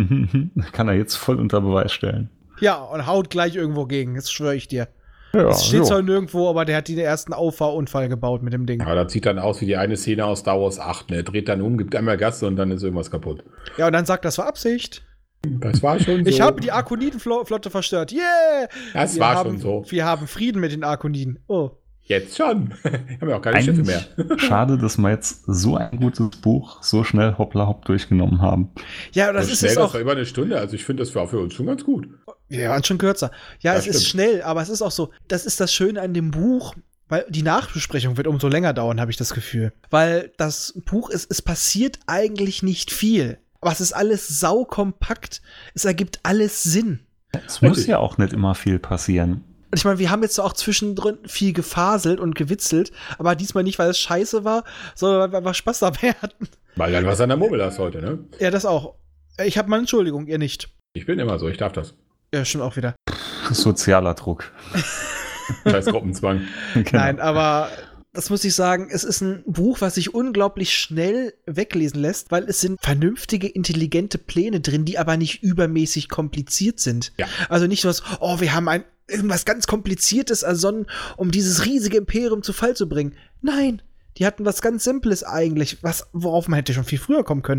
Kann er jetzt voll unter Beweis stellen. Ja, und haut gleich irgendwo gegen, das schwöre ich dir. Ja, Es steht jo. zwar nirgendwo, aber der hat den ersten Auffahrunfall gebaut mit dem Ding. Aber das sieht dann aus wie die eine Szene aus Star Wars acht, ne? Dreht dann um, gibt einmal Gas und dann ist irgendwas kaputt. Ja, und dann sagt, das war Absicht. Das war schon so. Ich habe die Arkoniden-Flotte verstört. Yeah! Das wir war haben, schon so. Wir haben Frieden mit den Arkoniden. Oh. Jetzt schon. Haben wir auch keine Schiffe mehr. Eigentlich schade, dass wir jetzt so ein gutes Buch so schnell hoppla hopp durchgenommen haben. Ja, das So ist schnell, es das auch. war über eine Stunde. Also ich finde, das war für uns schon ganz gut. Wir waren schon kürzer. Ja, Das es ist stimmt. schnell, aber es ist auch so. Das ist das Schöne an dem Buch, weil die Nachbesprechung wird umso länger dauern, habe ich das Gefühl. Weil das Buch ist, es passiert eigentlich nicht viel. Aber es ist alles saukompakt. Es ergibt alles Sinn. Es muss Richtig. ja auch nicht immer viel passieren. Und ich meine, wir haben jetzt auch zwischendrin viel gefaselt und gewitzelt, aber diesmal nicht, weil es scheiße war, sondern weil wir einfach Spaß dabei hatten. Weil dann was an der Murmel hast heute, ne? Ja, das auch. Ich habe mal Entschuldigung, ihr nicht. Ich bin immer so, ich darf das. Ja, stimmt auch wieder. Sozialer Druck. Scheiß Gruppenzwang. Genau. Nein, aber das muss ich sagen, es ist ein Buch, was sich unglaublich schnell weglesen lässt, weil es sind vernünftige, intelligente Pläne drin, die aber nicht übermäßig kompliziert sind. Ja. Also nicht so was, oh, wir haben ein irgendwas ganz Kompliziertes ersonnen, um dieses riesige Imperium zu Fall zu bringen. Nein, die hatten was ganz Simples eigentlich, was, worauf man hätte schon viel früher kommen können.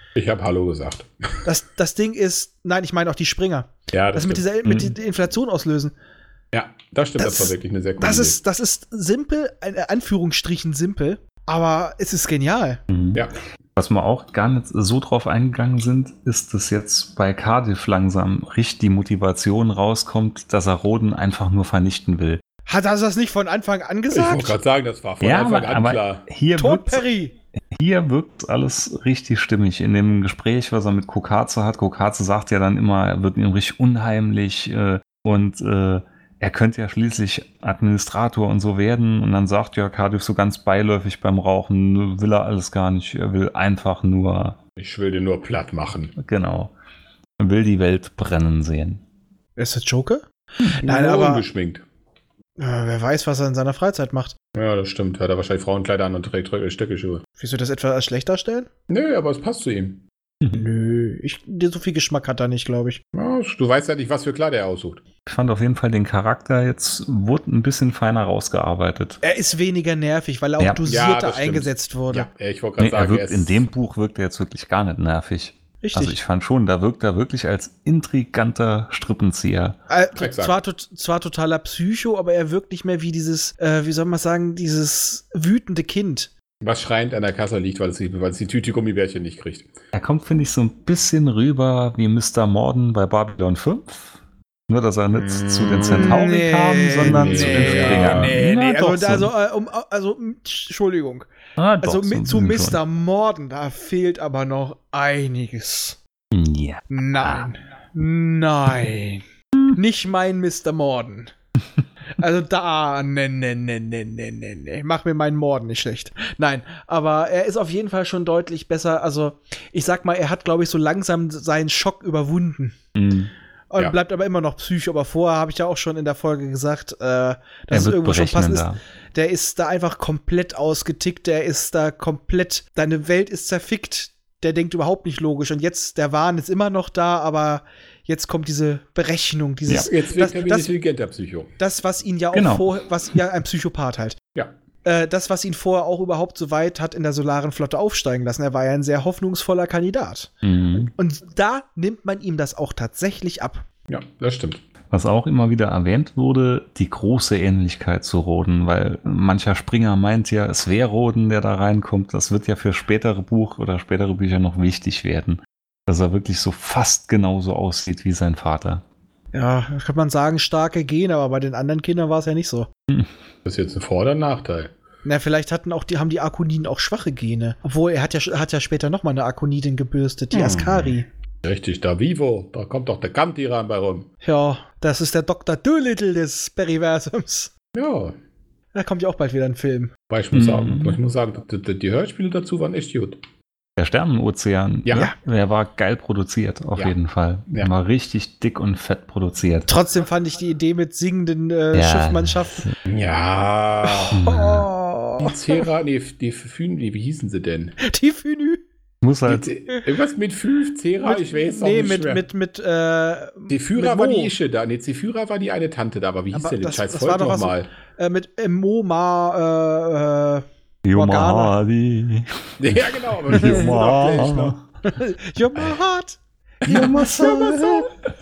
Ich habe Hallo gesagt. Das, das Ding ist, nein, ich meine auch die Springer. Ja, Das, das, mit stimmt. dieser mit der Inflation auslösen. Ja, das stimmt, das, Das- war wirklich eine sehr coole Das Idee. ist, das ist simpel, in Anführungsstrichen simpel, aber es ist genial. Mhm. Ja. Was wir auch gar nicht so drauf eingegangen sind, ist, dass jetzt bei Cardiff langsam richtig die Motivation rauskommt, dass er Roden einfach nur vernichten will. Hat er das nicht von Anfang an Ich gesagt? wollte gerade sagen, das war von Ja, Anfang aber, an aber klar. hier Tot wirkt Perry! hier wirkt alles richtig stimmig. In dem Gespräch, was er mit Kokaze hat, Kokaze sagt ja dann immer, er wird ihm richtig unheimlich äh, und äh, er könnte ja schließlich Administrator und so werden. Und dann sagt ja Cardiff so ganz beiläufig beim Rauchen, will er alles gar nicht, er will einfach nur, Ich will den nur platt machen. genau, er will die Welt brennen sehen. Ist das Joker? Nein, Nur aber- ungeschminkt. Äh, wer weiß, was er in seiner Freizeit macht. Ja, das stimmt. Hat er wahrscheinlich Frauenkleider an und trägt Rö- Stöckelschuhe. Willst du das etwa als schlecht darstellen? Nö, aber es passt zu ihm. Nö, ich, so viel Geschmack hat er nicht, glaube ich. Ja, du weißt ja nicht, was für Kleider er aussucht. Ich fand auf jeden Fall den Charakter jetzt, wurde ein bisschen feiner rausgearbeitet. Er ist weniger nervig, weil er auch Ja. Ja, dosierter das stimmt. eingesetzt wurde. Ja, ich wollte gerade Nee, er sagen, wirkt, in dem Buch wirkt er jetzt wirklich gar nicht nervig. Richtig. Also ich fand schon, da wirkt er wirklich als intriganter Strippenzieher. Äh, Exakt. zwar, tot, zwar totaler Psycho, aber er wirkt nicht mehr wie dieses, äh, wie soll man sagen, dieses wütende Kind. was schreiend an der Kasse liegt, weil es, die- weil es die Tüte Gummibärchen nicht kriegt. Er kommt, finde ich, so ein bisschen rüber wie Mister Morden bei Babylon fünf. Nur, dass er nicht Mm, zu den Centauri Nee, kam, sondern nee, zu den ja, Springern. Nee, Na, nee, doch, also, so- also, äh, um, also, m- Entschuldigung. ah, doch, Also so ein mit, zu bisschen Mister Morden, da fehlt aber noch einiges. schon. Ja. Nein. Nein. Nicht mein Mister Morden. Also da, ne, ne, ne, ne, ne, ne, ne. Mach mir meinen Morden nicht schlecht. Nein, aber er ist auf jeden Fall schon deutlich besser. Also, ich sag mal, er hat, glaube ich, so langsam seinen Schock überwunden. Mhm. Und Ja. bleibt aber immer noch Psycho. Aber vorher habe ich ja auch schon in der Folge gesagt, äh, dass Er es wird irgendwo schon passend ist. berechnender. Der ist da einfach komplett ausgetickt. Der ist da komplett, deine Welt ist zerfickt. Der denkt überhaupt nicht logisch. Und jetzt, der Wahn ist immer noch da, aber jetzt kommt diese Berechnung, dieses, Jetzt das, wirkt er wie ein das, intelligenter Psycho. das, was ihn ja auch Genau. vorher, was ja ein Psychopath halt. Ja. Äh, das, was ihn vorher auch überhaupt so weit hat in der Solaren Flotte aufsteigen lassen. Er war ja ein sehr hoffnungsvoller Kandidat. Mhm. Und da nimmt man ihm das auch tatsächlich ab. Ja, das stimmt. Was auch immer wieder erwähnt wurde, die große Ähnlichkeit zu Roden, weil mancher Springer meint ja, es wäre Roden, der da reinkommt. Das wird ja für spätere Buch oder spätere Bücher noch wichtig werden, dass er wirklich so fast genauso aussieht wie sein Vater. Ja, kann man sagen, starke Gene, aber bei den anderen Kindern war es ja nicht so. Das ist jetzt ein Vor- oder ein Nachteil. Na, vielleicht hatten auch die, haben die Akoniden auch schwache Gene. Obwohl, er hat ja, hat ja später noch mal eine Akonidin gebürstet, die Hm. Askari. Richtig, da Vivo, da kommt doch der Kantiran bei rum. Ja, das ist der Doktor Dolittle des Periversums. Ja, Da kommt ja auch bald wieder ein Film. weil ich muss Mhm. sagen, ich muss sagen, die, die- die Hörspiele dazu waren echt gut. Der Sternenozean, Ja. der war geil produziert, auf Ja. jeden Fall. Ja. Der war richtig dick und fett produziert. Trotzdem fand ich die Idee mit singenden äh, Ja. Schiffmannschaften. Ja. Oh, Die Cera, nee, die Fün, nee, wie hießen sie denn? die Fünü. Muss halt, Die, irgendwas mit fünf, Cera, ich weiß auch Nee, nicht mit, mehr. mit, mit, äh, Die Führer mit war Mo. die Ische da. Nee, die Führer war die eine Tante da, aber wie hieß Aber denn das das- scheiß das Volk war doch was- nochmal? äh, mit äh, Moma, äh, Yomahadi. Ja, genau, aber die hießen auch gleich noch. äh, You're my heart. Yomahadi.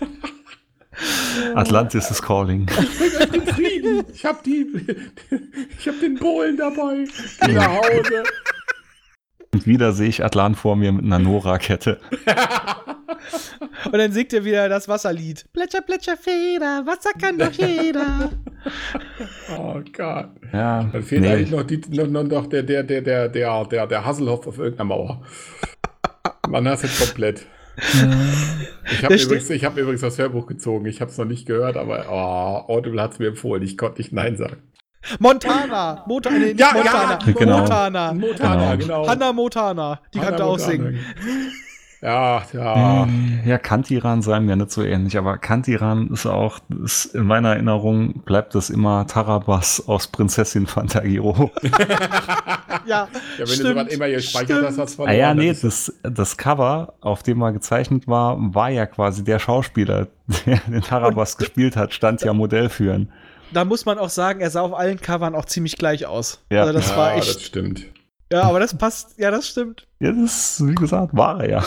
Atlantis is calling. Den Frieden. Ich hab die, ich hab den Bohlen dabei. Geh nach Hause. Und wieder sehe ich Atlan vor mir mit einer Nora-Kette. Und dann singt er wieder das Wasserlied. Plätscher, Plätscher, Feder, Wasser kann doch jeder. Oh Gott. Ja, Dann fehlt nee. eigentlich noch, die, noch, noch, noch der, der, der, der, der, der, der Hasselhoff auf irgendeiner Mauer. Man hast es komplett. Ich habe Der übrigens, ich hab übrigens das Hörbuch gezogen. Ich habe es noch nicht gehört, aber oh, Audible hat es mir empfohlen. Ich konnte nicht Nein sagen. Montana. Mota nee, nicht Ja, Montana. ja, genau. Montana. Motana, Genau. genau. Hannah Montana. Die Hannah kannte auch Montana. singen. Ja, ja. Ja, Kantiran sei mir nicht so ähnlich, aber Kantiran ist auch, ist in meiner Erinnerung bleibt das immer Tarabas aus Prinzessin Fantagiro. Ja, Ja, wenn stimmt, du sowas immer gespeichert hast, hast du Ah verloren. ja, nee, Das ist- das, das Cover, auf dem er gezeichnet war, war ja quasi der Schauspieler, der den Tarabas gespielt hat, stand ja Modell für ihn. Da muss man auch sagen, er sah auf allen Covern auch ziemlich gleich aus. Ja. Also das ja, war das echt. stimmt. Ja, aber das passt, ja, das stimmt. Ja, das ist, wie gesagt, war er ja.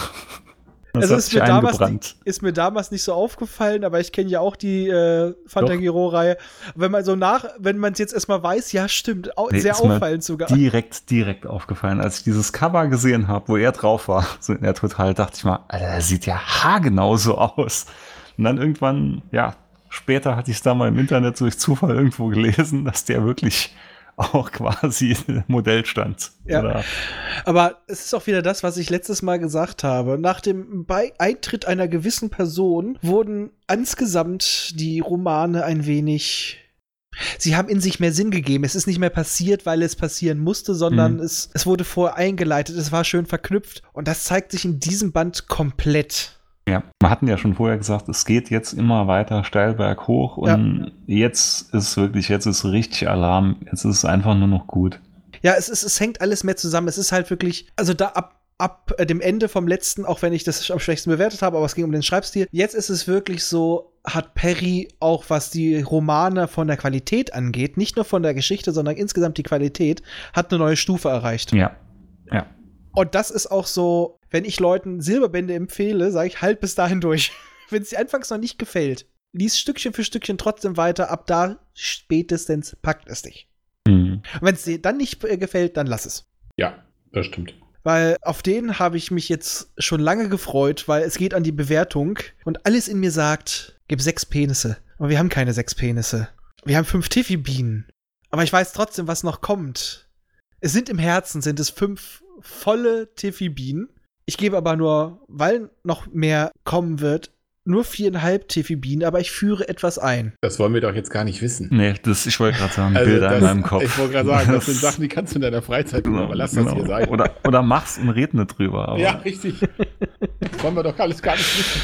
Das Also hat ist sich mir, damals eingebrannt. die, ist mir damals nicht so aufgefallen, aber ich kenne ja auch die äh, Fantagiro-Reihe. Wenn man so nach, wenn man es jetzt erstmal weiß, ja, stimmt, au Nee, sehr ist mir auffallend sogar. Direkt, direkt aufgefallen. Als ich dieses Cover gesehen habe, wo er drauf war, so in der Total, dachte ich mal, Alter, der sieht ja haargenau so aus. Und dann irgendwann, ja, später hatte ich es da mal im Internet so durch Zufall irgendwo gelesen, dass der wirklich auch quasi Modell stand. Ja. Oder? Aber es ist auch wieder das, was ich letztes Mal gesagt habe. Nach dem Bei Eintritt einer gewissen Person wurden insgesamt die Romane ein wenig. Sie haben in sich mehr Sinn gegeben. Es ist nicht mehr passiert, weil es passieren musste, sondern Mhm. es, es wurde vorher eingeleitet. Es war schön verknüpft. Und das zeigt sich in diesem Band komplett. Ja, wir hatten ja schon vorher gesagt, es geht jetzt immer weiter steil berghoch und jetzt ist wirklich, jetzt ist richtig Alarm. Jetzt ist es einfach nur noch gut. Ja, es, ist, es hängt alles mehr zusammen. Es ist halt wirklich, also da ab, ab äh, dem Ende vom letzten, auch wenn ich das am schwächsten bewertet habe, aber es ging um den Schreibstil, jetzt ist es wirklich so, hat Perry auch, was die Romane von der Qualität angeht, nicht nur von der Geschichte, sondern insgesamt die Qualität, hat eine neue Stufe erreicht. Ja, ja. Und das ist auch so, wenn ich Leuten Silberbände empfehle, sage ich, halt bis dahin durch. Wenn es dir anfangs noch nicht gefällt, lies Stückchen für Stückchen trotzdem weiter, ab da spätestens packt es dich. Mhm. Und wenn es dir dann nicht äh, gefällt, dann lass es. Ja, das stimmt. Weil auf den habe ich mich jetzt schon lange gefreut, weil es geht an die Bewertung und alles in mir sagt, gib sechs Penisse. Aber wir haben keine sechs Penisse. Wir haben fünf Tiffy-Bienen. Aber ich weiß trotzdem, was noch kommt. Es sind im Herzen, sind es fünf volle Tiffy-Bienen. Ich gebe aber nur, weil noch mehr kommen wird, nur viereinhalb Tiffy-Bienen, aber ich führe etwas ein. Das wollen wir doch jetzt gar nicht wissen. Nee, das, ich wollte gerade sagen, Also Bilder das, in meinem Kopf. Ich wollte gerade sagen, das sind Sachen, die kannst du in deiner Freizeit tun, aber lass das Genau. hier sein. Oder, oder mach's und red nicht drüber. Aber Ja, richtig. Das wollen wir doch alles gar nicht wissen.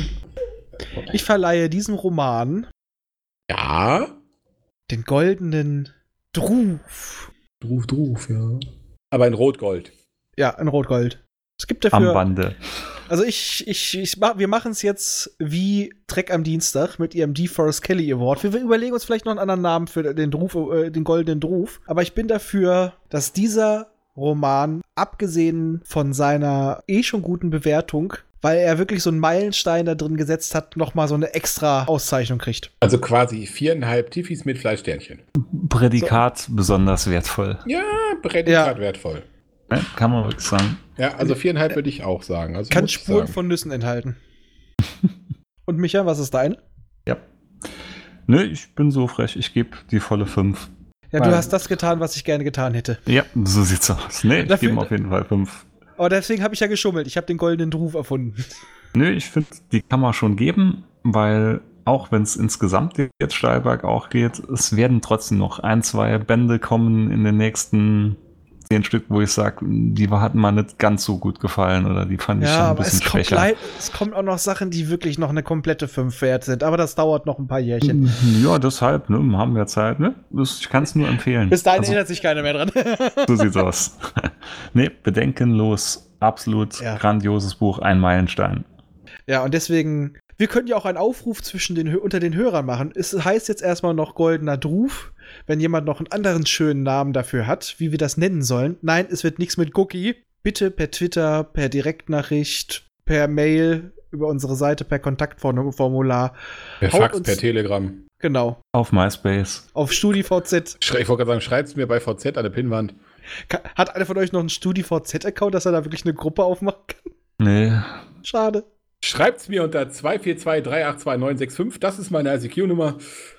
Ich verleihe diesem Roman Ja. den goldenen Druf. Druf, Druf, ja. Aber in Rot-Gold. Ja, in Rot-Gold. Es gibt am dafür. Bande. Also ich, ich, ich mach, wir machen es jetzt wie Trek am Dienstag mit ihrem DeForest Kelly Award. Wir überlegen uns vielleicht noch einen anderen Namen für den Druf, äh, den goldenen Druf. Aber ich bin dafür, dass dieser Roman, abgesehen von seiner eh schon guten Bewertung, weil er wirklich so einen Meilenstein da drin gesetzt hat, noch mal so eine extra Auszeichnung kriegt. Also quasi viereinhalb Tiffys mit Fleischsternchen. Prädikat besonders wertvoll. Ja, Prädikat Ja. wertvoll. Ne? Kann man wirklich sagen. Ja, also viereinhalb würde ich auch sagen. Also Kann muss ich Spuren sagen. von Nüssen enthalten. Und Micha, was ist dein? Ja. Nö, ich bin so frech, ich gebe die volle fünf. Ja, Weil- du hast das getan, was ich gerne getan hätte. Ja, so sieht's aus. Nee, ich Dafür- gebe ihm auf jeden Fall fünf. Aber deswegen habe ich ja geschummelt. Ich habe den goldenen Druf erfunden. Nö, ich finde, die kann man schon geben, weil auch wenn es insgesamt jetzt steil bergauf geht, es werden trotzdem noch ein, zwei Bände kommen in den nächsten zehn Stück, wo ich sage, die hatten mir nicht ganz so gut gefallen oder die fand ich schon Ja, ein aber bisschen es kommt, schwächer. leid, es kommt auch noch Sachen, die wirklich noch eine komplette fünf wert sind. Aber das dauert noch ein paar Jährchen. Ja, deshalb, ne, haben wir Zeit, ne? Das, ich kann es nur empfehlen. Bis dahin Also, erinnert sich keiner mehr dran. so sieht's aus. Nee, bedenkenlos, absolut Ja. grandioses Buch, ein Meilenstein. Ja, und deswegen, wir können ja auch einen Aufruf zwischen den, Hö- unter den Hörern machen. Es heißt jetzt erstmal noch goldener Druf. Wenn jemand noch einen anderen schönen Namen dafür hat, wie wir das nennen sollen. Nein, es wird nichts mit Cookie. Bitte per Twitter, per Direktnachricht, per Mail, über unsere Seite, per Kontaktformular. Per Haut Fax, uns- per Telegram. Genau. Auf MySpace. Auf StudiVZ. Schrei- Ich wollte gerade sagen, schreibt es mir bei V Z an der Pinnwand. Ka- Hat einer von euch noch einen StudiVZ-Account, dass er da wirklich eine Gruppe aufmachen kann? Nee, Schade. Schreibt es mir unter zwei vier zwei drei acht zwei neun sechs fünf. Das ist meine I C Q-Nummer.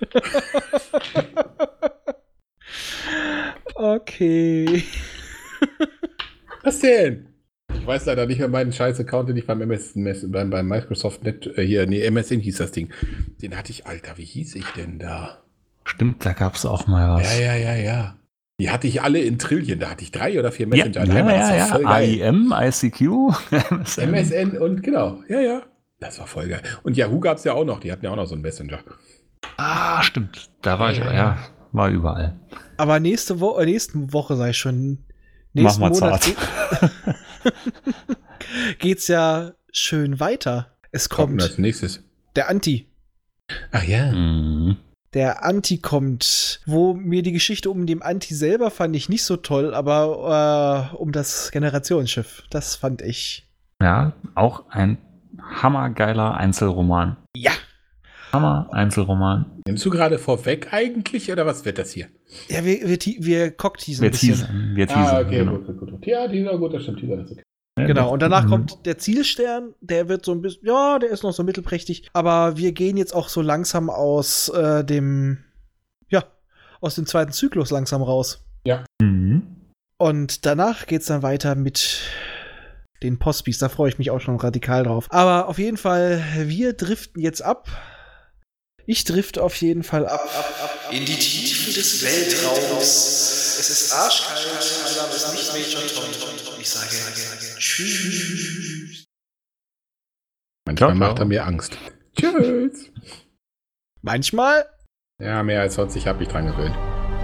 Okay. Was denn? Ich weiß leider nicht mehr meinen scheiß Account, den ich beim M S N, beim, beim Microsoft Net, äh, hier, nee, M S N hieß das Ding. Den hatte ich, Alter, wie hieß ich denn da? stimmt, da gab's auch mal was. Ja, ja, ja, ja. Die hatte ich alle in Trillion. Da hatte ich drei oder vier Ja, Messenger. ja, Einmal, das ja, war ja. voll I geil. M, I C Q, M S N. M S N und genau, ja, ja. Das war voll geil. Und Yahoo gab es ja auch noch. Die hatten ja auch noch so einen Messenger. Ah, stimmt. Da war ich, ja, war überall. Aber nächste Woche, nächste Woche sei ich schon. Nächsten Mach mal Monat zart. geht, geht's ja schön weiter. Es Kommt kommt als nächstes. der Anti. Ach ja. Mhm. der Anti kommt, wo mir die Geschichte um den Anti selber fand ich nicht so toll, aber äh, um das Generationsschiff, das fand ich. Ja, auch ein hammergeiler Einzelroman. Ja. Hammer-Einzelroman. Nimmst du gerade vorweg eigentlich, oder was wird das hier? Ja, wir, wir, wir cockteasen Wir ein bisschen. teasen. Wir teasen. Ah, okay, genau. gut, gut, gut. Ja, Teaser, gut, das stimmt, Teaser ist okay. Genau, und danach Mhm. kommt der Zielstern, der wird so ein bisschen, ja, der ist noch so mittelprächtig, aber wir gehen jetzt auch so langsam aus äh, dem, ja, aus dem zweiten Zyklus langsam raus. Mhm. Und danach geht's dann weiter mit den Postbis, da freue ich mich auch schon radikal drauf. Aber auf jeden Fall, wir driften jetzt ab. Ich drifte auf jeden Fall ab, ab, ab, ab in die Tiefen des Weltraums. Es ist arschkalt, mein Name ist nicht Major Tom. Ich sage tschüss. Manchmal Ciao, macht ciao. er mir Angst. Tschüss. Manchmal. Ja, mehr als sonst, ich habe mich dran gewöhnt.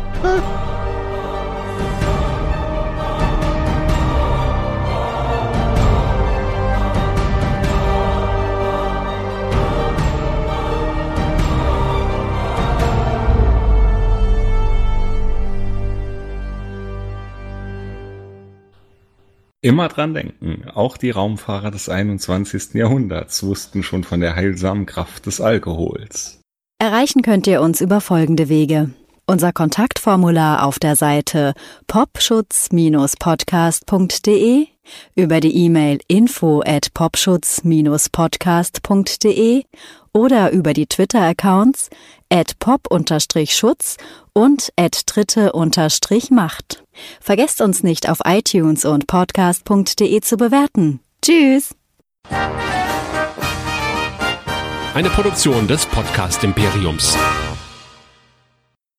Immer dran denken, auch die Raumfahrer des einundzwanzigsten Jahrhunderts wussten schon von der heilsamen Kraft des Alkohols. Erreichen könnt ihr uns über folgende Wege. Unser Kontaktformular auf der Seite popschutz Podcast punkt de, über die E-Mail info at popschutz Podcast punkt de oder über die Twitter-Accounts at pop-schutz und at dritte-macht. Vergesst uns nicht auf iTunes und podcast punkt de zu bewerten. Tschüss! Eine Produktion des Podcast Imperiums.